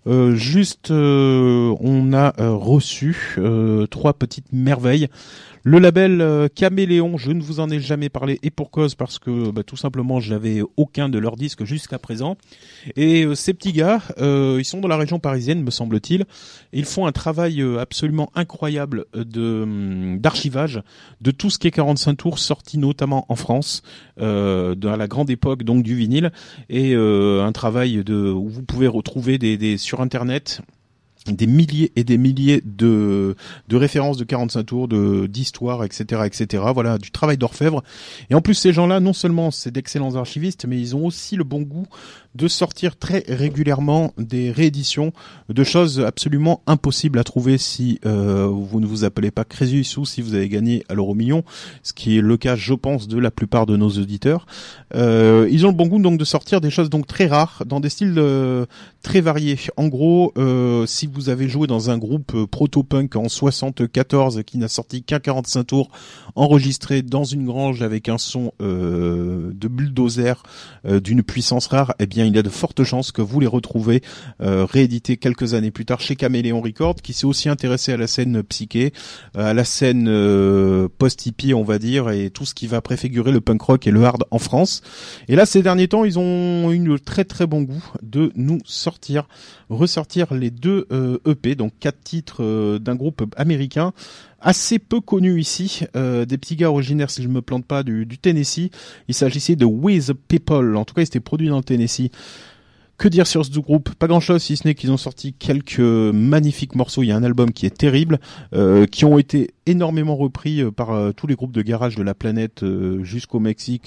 On a reçu 3 petites merveilles. Le label Caméléon, je ne vous en ai jamais parlé, et pour cause, parce que tout simplement j'avais aucun de leurs disques jusqu'à présent. Et ces petits gars, ils sont dans la région parisienne, me semble-t-il. Ils font un travail absolument incroyable d'archivage de tout ce qui est 45 tours, sorti notamment en France, dans la grande époque donc du vinyle, et un travail où vous pouvez retrouver sur Internet des milliers et des milliers de références de 45 tours, d'histoires, etc., etc. Voilà, du travail d'orfèvre. Et en plus, ces gens-là, non seulement c'est d'excellents archivistes, mais ils ont aussi le bon goût de sortir très régulièrement des rééditions de choses absolument impossibles à trouver si vous ne vous appelez pas Crésus ou si vous avez gagné à l'euro million, ce qui est le cas, je pense, de la plupart de nos auditeurs. Ils ont le bon goût donc de sortir des choses donc très rares dans des styles très variés. En gros, si vous avez joué dans un groupe proto-punk en 74 qui n'a sorti qu'un 45 tours enregistré dans une grange avec un son de bulldozer d'une puissance rare, eh bien il y a de fortes chances que vous les retrouvez réédités quelques années plus tard chez Caméléon Records, qui s'est aussi intéressé à la scène psyché, à la scène post-hippie on va dire, et tout ce qui va préfigurer le punk rock et le hard en France. Et là ces derniers temps ils ont eu le très très bon goût de nous ressortir les 2 EP, donc 4 titres d'un groupe américain assez peu connu ici, des petits gars originaires, si je me plante pas, du Tennessee. Il s'agissait de We the People. En tout cas, ils étaient produits dans le Tennessee. Que dire sur ce groupe? Pas grand-chose, si ce n'est qu'ils ont sorti quelques magnifiques morceaux. Il y a un album qui est terrible, qui ont été énormément repris par tous les groupes de garage de la planète jusqu'au Mexique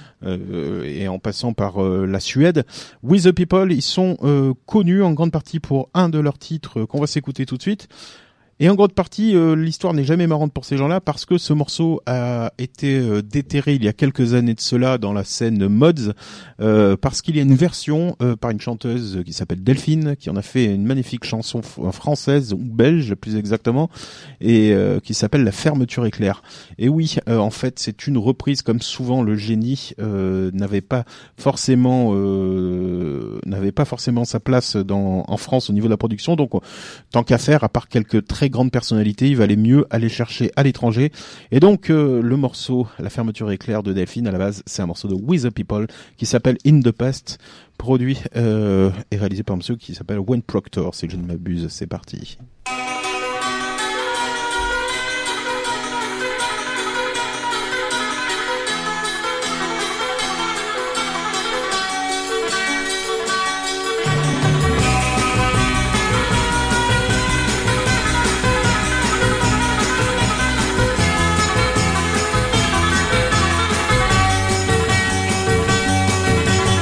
et en passant par la Suède. We the People, ils sont connus en grande partie pour un de leurs titres qu'on va s'écouter tout de suite. Et en grande partie, l'histoire n'est jamais marrante pour ces gens-là parce que ce morceau a été déterré il y a quelques années de cela dans la scène mods, parce qu'il y a une version par une chanteuse qui s'appelle Delphine, qui en a fait une magnifique chanson française ou belge plus exactement, et qui s'appelle La fermeture éclair. Et oui, en fait, c'est une reprise, comme souvent le génie n'avait pas forcément sa place en France au niveau de la production. Donc, tant qu'à faire, à part quelques très grande personnalité, il valait mieux aller chercher à l'étranger. Et donc le morceau La fermeture éclair de Delphine, à la base c'est un morceau de We the People qui s'appelle In the Past, produit et réalisé par un monsieur qui s'appelle Wayne Proctor, si je ne m'abuse. C'est parti.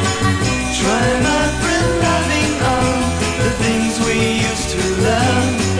Try, my friend, loving all the things we used to love.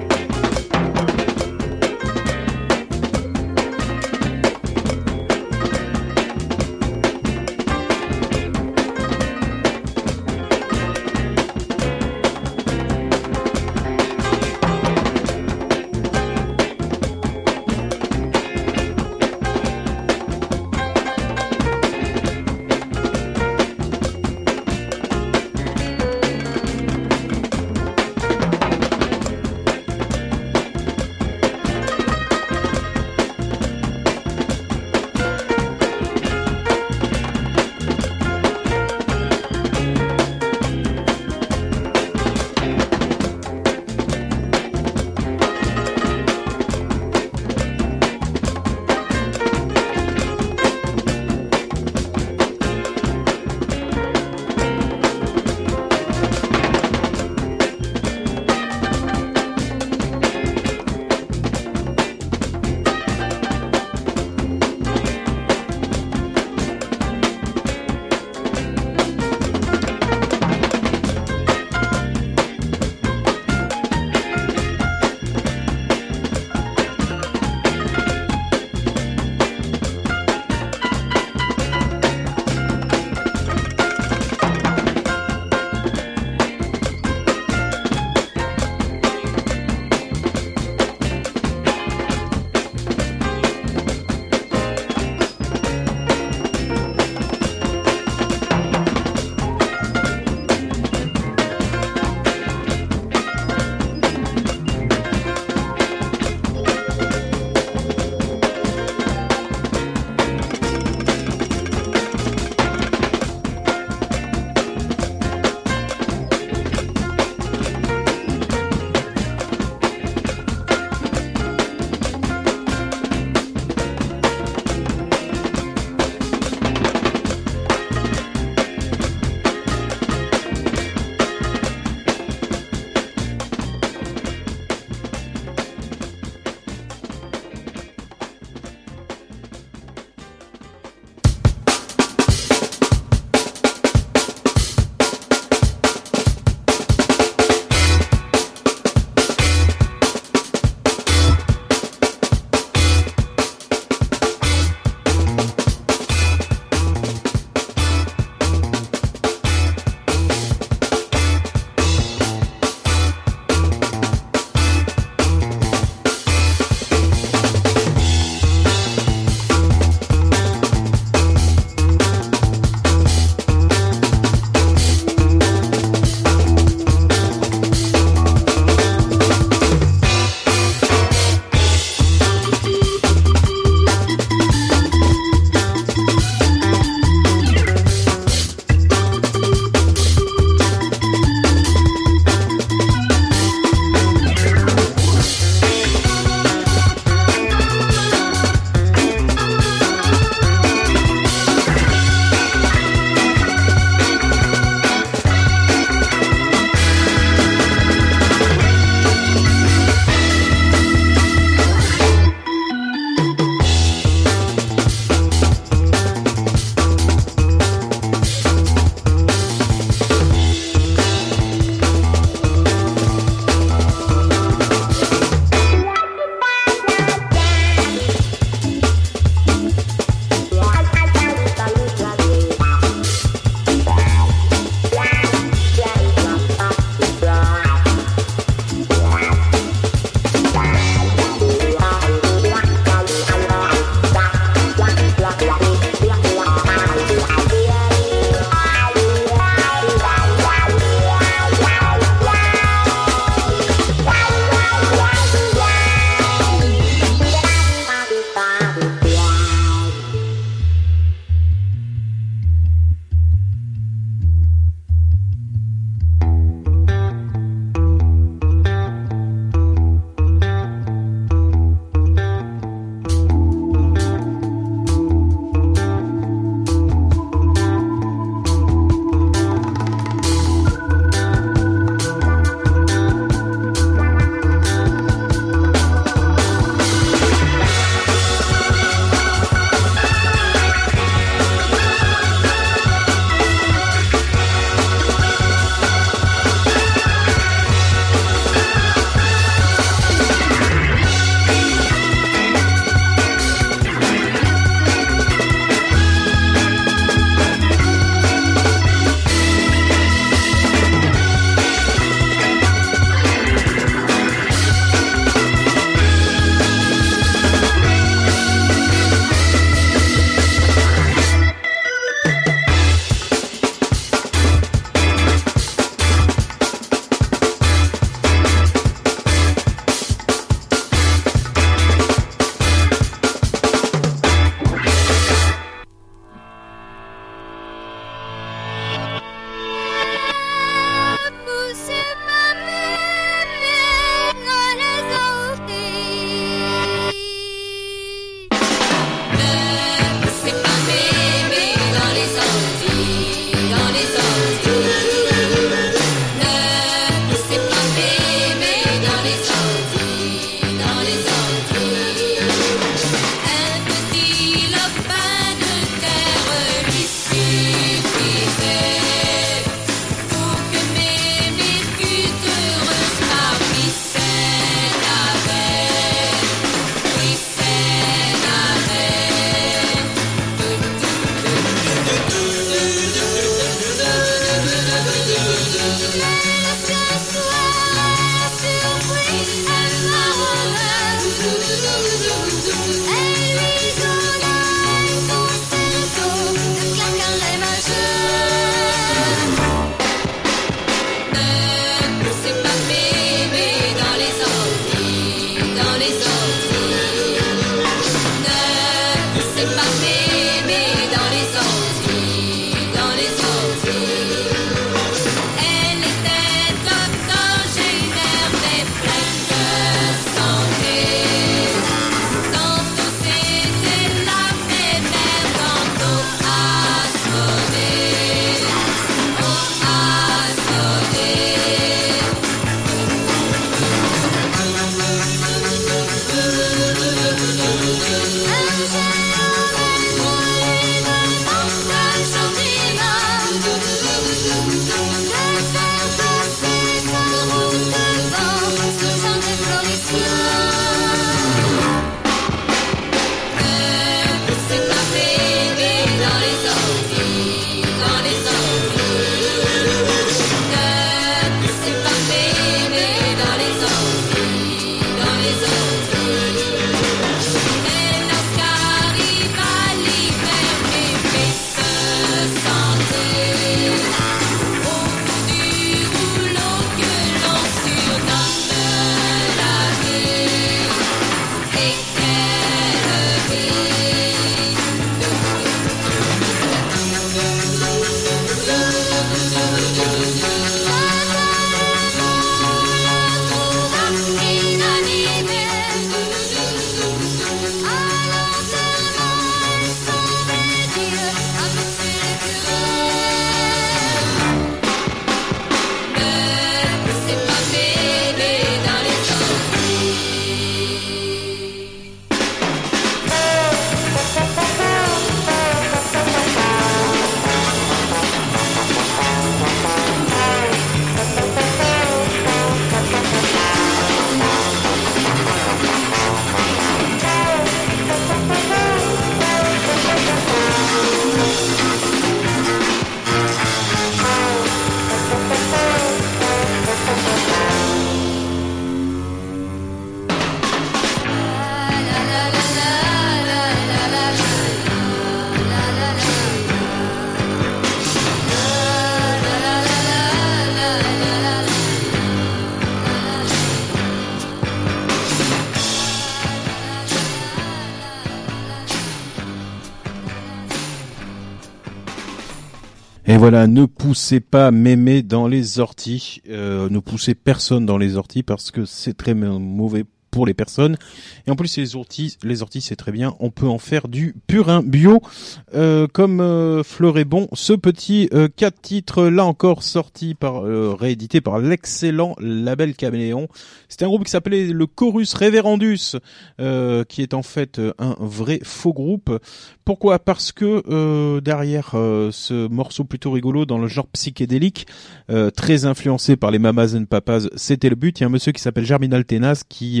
Et voilà, ne poussez pas mémé dans les orties, ne poussez personne dans les orties parce que c'est très mauvais pour les personnes. Et en plus, les orties c'est très bien. On peut en faire du purin bio, comme Fleur est bon. Ce petit 4 titres, là encore, sorti réédité par l'excellent label Caméléon. C'était un groupe qui s'appelait le Chorus Reverendus, qui est en fait un vrai faux groupe. Pourquoi ? Parce que derrière ce morceau plutôt rigolo dans le genre psychédélique, très influencé par les Mamas and Papas, c'était le but. Il y a un monsieur qui s'appelle Germinal Ténaz qui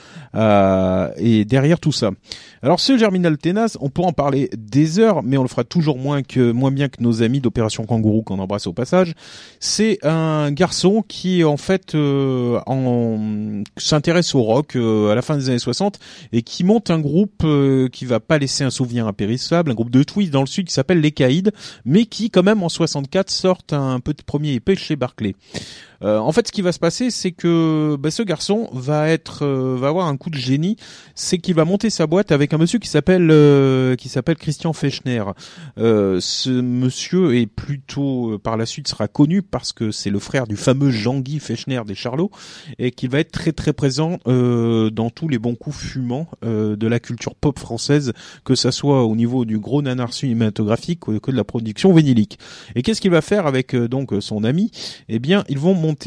est derrière tout ça. Alors ce Germinal Ténaz, on pourra en parler des heures, mais on le fera toujours moins bien que nos amis d'Opération Kangourou qu'on embrasse au passage. C'est un garçon qui en fait s'intéresse au rock à la fin des années 60 et qui monte un groupe qui va pas laisser un souvenir impérissable, un groupe de twist dans le sud qui s'appelle Les Caïds, mais qui quand même en 64 sortent un petit premier EP chez Barclay. En fait, ce qui va se passer, c'est que ce garçon va avoir un coup de génie, c'est qu'il va monter sa boîte avec un monsieur qui s'appelle Christian Fechner. Ce monsieur est plutôt par la suite sera connu parce que c'est le frère du fameux Jean-Guy Fechner des Charlots et qu'il va être très très présent dans tous les bons coups fumants de la culture pop française, que ça soit au niveau du gros nanar cinématographique que de la production vinylique. Et qu'est-ce qu'il va faire avec donc son ami ? Eh bien, ils vont monter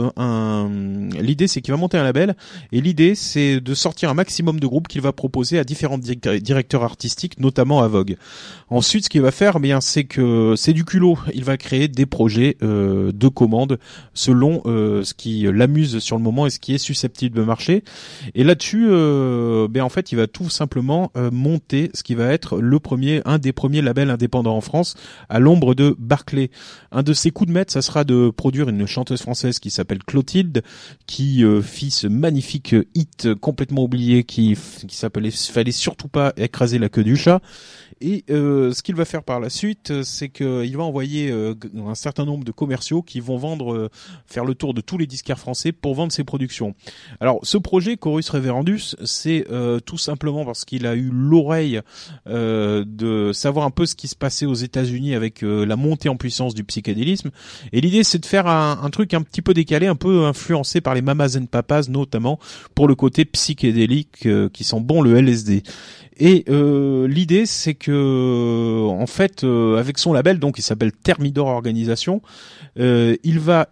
l'idée c'est qu'il va monter un label et l'idée c'est de sortir un maximum de groupes qu'il va proposer à différents directeurs artistiques, notamment à Vogue. Ensuite, ce qu'il va faire, bien, c'est que c'est du culot. Il va créer des projets de commande selon ce qui l'amuse sur le moment et ce qui est susceptible de marcher. Et là-dessus, en fait, il va tout simplement monter ce qui va être un des premiers labels indépendants en France, à l'ombre de Barclay. Un de ses coups de maître, ça sera de produire une chanteuse française qui s'appelle Clotilde, qui fit ce magnifique hit complètement oublié qui s'appelait Fallait surtout pas écraser la queue du chat. Et ce qu'il va faire par la suite, c'est qu'il va envoyer un certain nombre de commerciaux qui vont faire le tour de tous les disquaires français pour vendre ses productions. Alors ce projet Chorus Reverendus, c'est tout simplement parce qu'il a eu l'oreille de savoir un peu ce qui se passait aux États-Unis avec la montée en puissance du psychédélisme. Et l'idée, c'est de faire un truc un petit peu décalé, un peu influencé par les Mamas and Papas, notamment pour le côté psychédélique qui sent bon le LSD. Et l'idée, c'est que en fait, avec son label, donc il s'appelle Thermidor Organisation, il va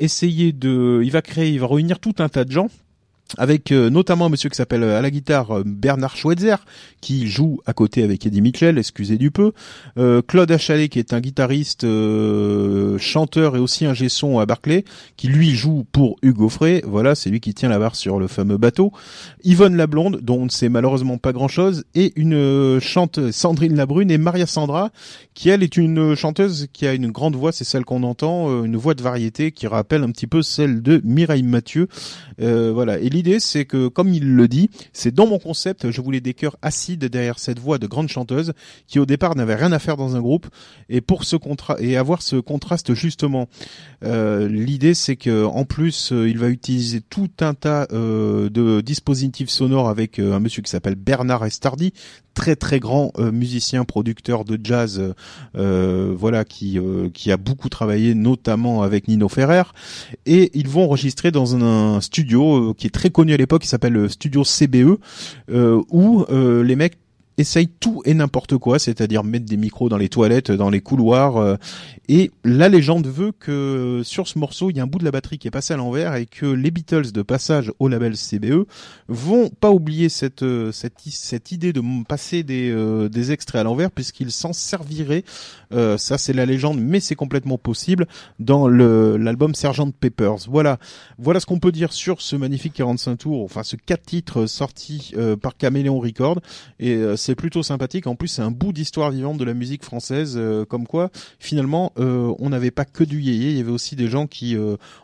réunir tout un tas de gens, avec notamment un monsieur qui s'appelle à la guitare Bernard Schweitzer, qui joue à côté avec Eddie Mitchell, excusez du peu, Claude Achalet qui est un guitariste, chanteur et aussi ingé son à Barclay, qui lui joue pour Hugo Frey, voilà, c'est lui qui tient la barre sur le fameux bateau, Yvonne la Blonde, dont on ne sait malheureusement pas grand-chose, et une chanteuse, Sandrine Labrune, et Maria Sandra, qui elle est une chanteuse qui a une grande voix, c'est celle qu'on entend, une voix de variété qui rappelle un petit peu celle de Mireille Mathieu, voilà. Et l'idée, c'est que, comme il le dit, c'est dans mon concept, je voulais des chœurs acides derrière cette voix de grande chanteuse qui au départ n'avait rien à faire dans un groupe, et pour avoir ce contraste justement. L'idée, c'est que en plus, il va utiliser tout un tas de dispositifs sonores avec un monsieur qui s'appelle Bernard Estardi, très très grand musicien, producteur de jazz, voilà, qui a beaucoup travaillé notamment avec Nino Ferrer, et ils vont enregistrer dans un studio qui est très connu à l'époque, qui s'appelle le studio CBE, où les mecs essayent tout et n'importe quoi, c'est-à-dire mettre des micros dans les toilettes, dans les couloirs, et la légende veut que sur ce morceau, il y a un bout de la batterie qui est passé à l'envers et que les Beatles, de passage au label CBE, vont pas oublier cette idée de passer des extraits à l'envers, puisqu'ils s'en serviraient, ça c'est la légende, mais c'est complètement possible, dans l'album Sgt Pepper's. Voilà ce qu'on peut dire sur ce magnifique 45 tours, enfin ce 4 titres sortis par Caméléon Records, et c'est plutôt sympathique. En plus, c'est un bout d'histoire vivante de la musique française, comme quoi finalement on n'avait pas que du yéyé, il y avait aussi des gens qui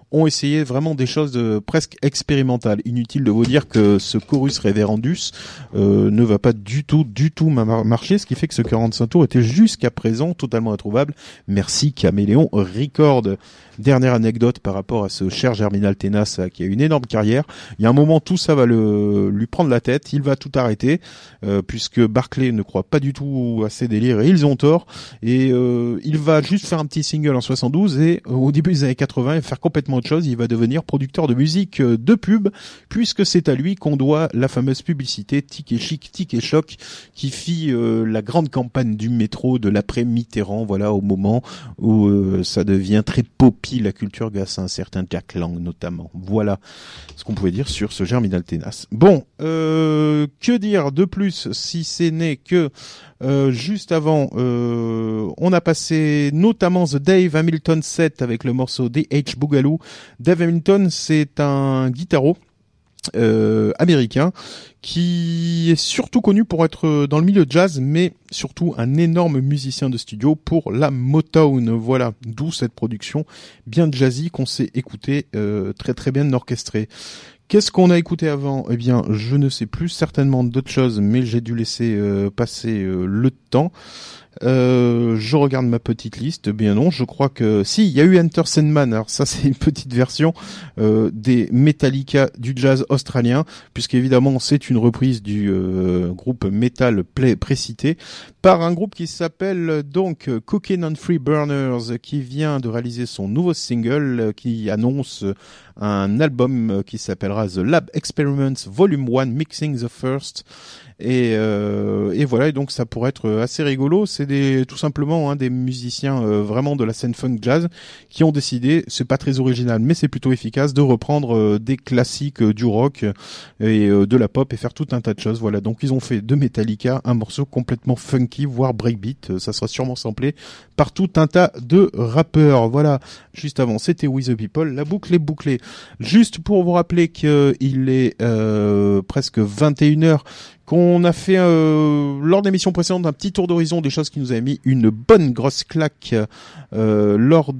ont essayé vraiment des choses presque expérimentales. Inutile de vous dire que ce chorus Reverendus ne va pas du tout marcher, ce qui fait que ce 45 tours était jusqu'à présent totalement introuvable. Merci Caméléon Record. Dernière anecdote par rapport à ce cher Germinal Tenace qui a une énorme carrière. Il y a un moment, tout ça va lui prendre la tête. Il va tout arrêter puisque Barclay ne croit pas du tout à ses délires et ils ont tort. Et il va juste faire un petit single en 72 et au début des années 80, il va faire complètement autre chose. Il va devenir producteur de musique de pub puisque c'est à lui qu'on doit la fameuse publicité Tic et Chic, Tic et Choc qui fit la grande campagne du métro de l'après Mitterrand. Voilà, au moment où ça devient très poppy la culture grâce à un certain Jack Lang notamment. Voilà ce qu'on pouvait dire sur ce Germinal Tenace. Bon, que dire de plus si ce n'est que juste avant, on a passé notamment The Dave Hamilton set avec le morceau D.H. Boogaloo. Dave Hamilton, c'est un guitaro américain qui est surtout connu pour être dans le milieu jazz, mais surtout un énorme musicien de studio pour la Motown. Voilà, d'où cette production bien jazzy qu'on s'est écouté très très bien orchestrée. Qu'est-ce qu'on a écouté avant ? Eh bien, je ne sais plus, certainement d'autres choses, mais j'ai dû laisser passer le temps. Je regarde ma petite liste. Bien non, je crois que si, il y a eu Enter Sandman. Alors ça, c'est une petite version des Metallica du jazz australien, puisqu'évidemment c'est une reprise du groupe metal précité par un groupe qui s'appelle donc Cookin' on Free Burners, qui vient de réaliser son nouveau single qui annonce un album qui s'appellera The Lab Experiments Volume 1 Mixing the First. Et voilà, et donc ça pourrait être assez rigolo. C'est tout simplement des musiciens vraiment de la scène funk jazz qui ont décidé, c'est pas très original mais c'est plutôt efficace, de reprendre des classiques du rock et de la pop et faire tout un tas de choses. Voilà, donc ils ont fait de Metallica un morceau complètement funky, voire breakbeat. Ça sera sûrement samplé par tout un tas de rappeurs. Voilà, juste avant c'était We the People, la boucle est bouclée. Juste pour vous rappeler qu'il est presque 21h, qu'on a fait lors de l'émission précédente un petit tour d'horizon des choses qui nous avaient mis une bonne grosse claque lors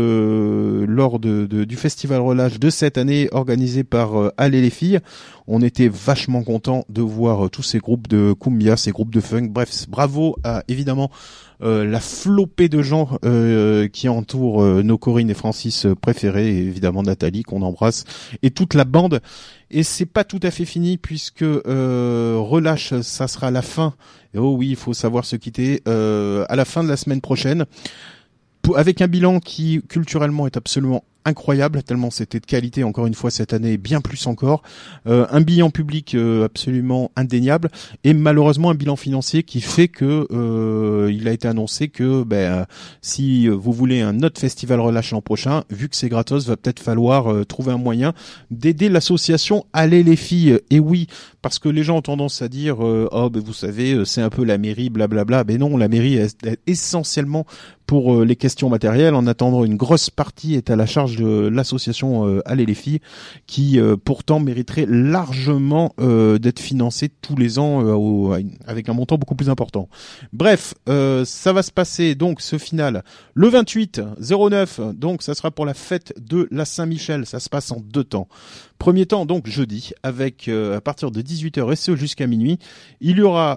du festival Relâche de cette année organisé par Allez les filles. On était vachement contents de voir tous ces groupes de cumbia, ces groupes de funk. Bref, bravo à évidemment la flopée de gens qui entourent nos Corinne et Francis préférés, et évidemment Nathalie qu'on embrasse et toute la bande. Et c'est pas tout à fait fini puisque Relâche, ça sera la fin. Et oh oui, il faut savoir se quitter à la fin de la semaine prochaine avec un bilan qui culturellement est absolument incroyable, tellement c'était de qualité encore une fois cette année, bien plus encore. Un bilan public absolument indéniable et malheureusement un bilan financier qui fait que il a été annoncé que si vous voulez un autre festival Relâche l'an prochain, vu que c'est gratos, va peut-être falloir trouver un moyen d'aider l'association Allez les filles. Et oui, parce que les gens ont tendance à dire vous savez, c'est un peu la mairie blablabla. Mais non, la mairie est essentiellement pour les questions matérielles. En attendant, une grosse partie est à la charge de l'association Allez les filles, qui pourtant mériterait largement d'être financée tous les ans avec un montant beaucoup plus important. Bref, ça va se passer donc ce final le 28/09, donc ça sera pour la fête de la Saint-Michel. Ça se passe en 2 temps. Premier temps donc jeudi avec à partir de 18h et ce jusqu'à minuit, il y aura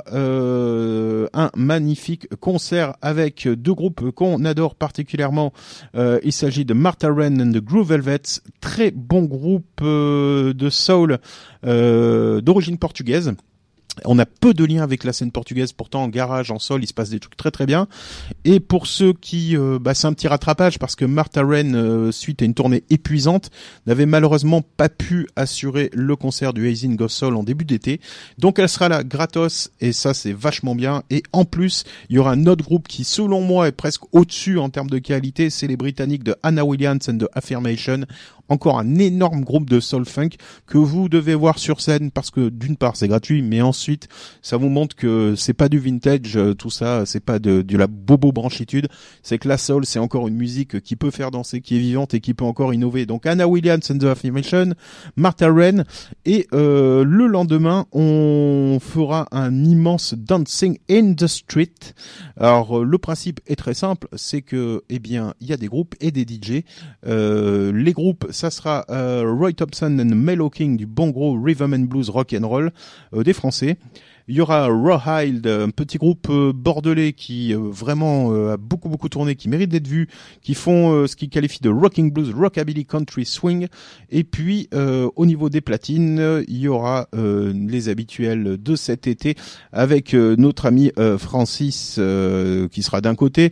un magnifique concert avec 2 groupes qu'on adore particulièrement. Il s'agit de Martha Wren and the Groove Velvets, très bon groupe de soul d'origine portugaise. On a peu de liens avec la scène portugaise, pourtant en garage, en sol, il se passe des trucs très très bien. Et pour ceux qui, c'est un petit rattrapage parce que Martha Wren, suite à une tournée épuisante, n'avait malheureusement pas pu assurer le concert du Hazing Gospel en début d'été. Donc elle sera là gratos et ça c'est vachement bien. Et en plus, il y aura un autre groupe qui, selon moi, est presque au-dessus en termes de qualité. C'est les Britanniques de Anna Williams and the Affirmation. Encore un énorme groupe de soul funk que vous devez voir sur scène parce que d'une part c'est gratuit, mais ensuite ça vous montre que c'est pas du vintage, tout ça, c'est pas de la bobo branchitude, c'est que la soul c'est encore une musique qui peut faire danser, qui est vivante et qui peut encore innover. Donc Anna Williams and the Affirmation, Martha Wren, et le lendemain on fera un immense Dancing in the Street. Alors le principe est très simple, c'est que il y a des groupes et des DJ. Les groupes ça sera Roy Thompson and Mellow King, du bon gros rhythm and blues rock and roll des Français. Il y aura Rawhide, un petit groupe bordelais qui vraiment a beaucoup tourné, qui mérite d'être vu, qui font ce qu'ils qualifient de rocking blues, rockabilly, country, swing. Et puis au niveau des platines, il y aura les habituels de cet été avec notre ami Francis qui sera d'un côté,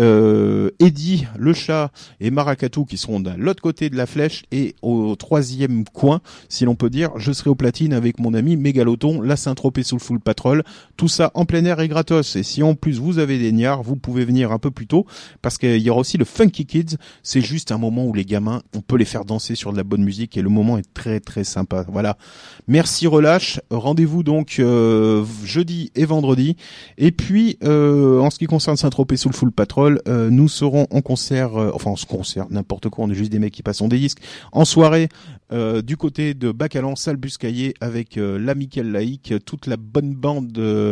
Eddie le chat et Maracatu qui seront de l'autre côté de la flèche, et au troisième coin, si l'on peut dire, je serai au platine avec mon ami Mégaloton, la Saint-Tropez Soulful Patrol, tout ça en plein air et gratos. Et si en plus vous avez des niards, vous pouvez venir un peu plus tôt, parce qu'il y aura aussi le Funky Kids. C'est juste un moment où les gamins, on peut les faire danser sur de la bonne musique, et le moment est très sympa. Voilà. Merci Relâche. Rendez-vous donc jeudi et vendredi. Et puis en ce qui concerne Saint-Tropez Soulful Patrol, nous serons en concert, n'importe quoi, on est juste des mecs qui passent des disques, en soirée du côté de Bacalan, salle Buscaillé, avec l'Amical Laïque, toute la bonne bande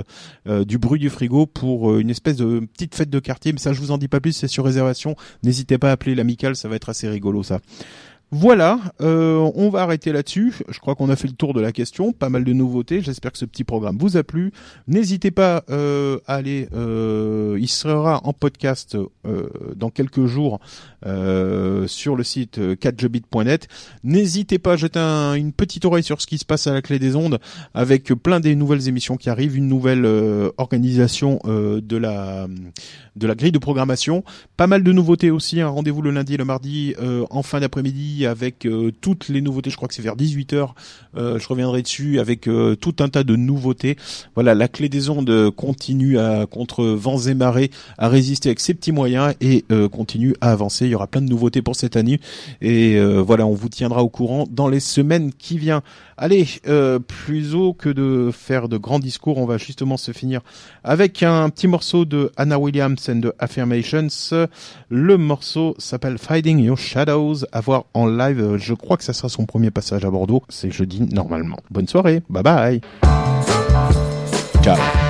du bruit du frigo, pour une espèce de petite fête de quartier. Mais ça, je vous en dis pas plus, c'est sur réservation. N'hésitez pas à appeler l'Amical, ça va être assez rigolo ça. Voilà, on va arrêter là-dessus. Je crois qu'on a fait le tour de la question, pas mal de nouveautés. J'espère que ce petit programme vous a plu. N'hésitez pas à aller, il sera en podcast dans quelques jours sur le site 4jbit.net. N'hésitez pas à jeter une petite oreille sur ce qui se passe à la Clé des Ondes, avec plein des nouvelles émissions qui arrivent, une nouvelle organisation de la grille de programmation, pas mal de nouveautés aussi. Un rendez-vous le lundi et le mardi en fin d'après-midi avec toutes les nouveautés. Je crois que c'est vers 18h. Je reviendrai dessus avec tout un tas de nouveautés. Voilà, la Clé des Ondes continue contre vents et marées à résister avec ses petits moyens, et continue à avancer. Il y aura plein de nouveautés pour cette année, et voilà, on vous tiendra au courant dans les semaines qui viennent. Allez, plutôt que de faire de grands discours, on va justement se finir avec un petit morceau de Anna Williams and the Affirmations. Le morceau s'appelle Fighting Your Shadows, à voir en live. Je crois que ça sera son premier passage à Bordeaux. C'est jeudi normalement. Bonne soirée, bye bye. Ciao.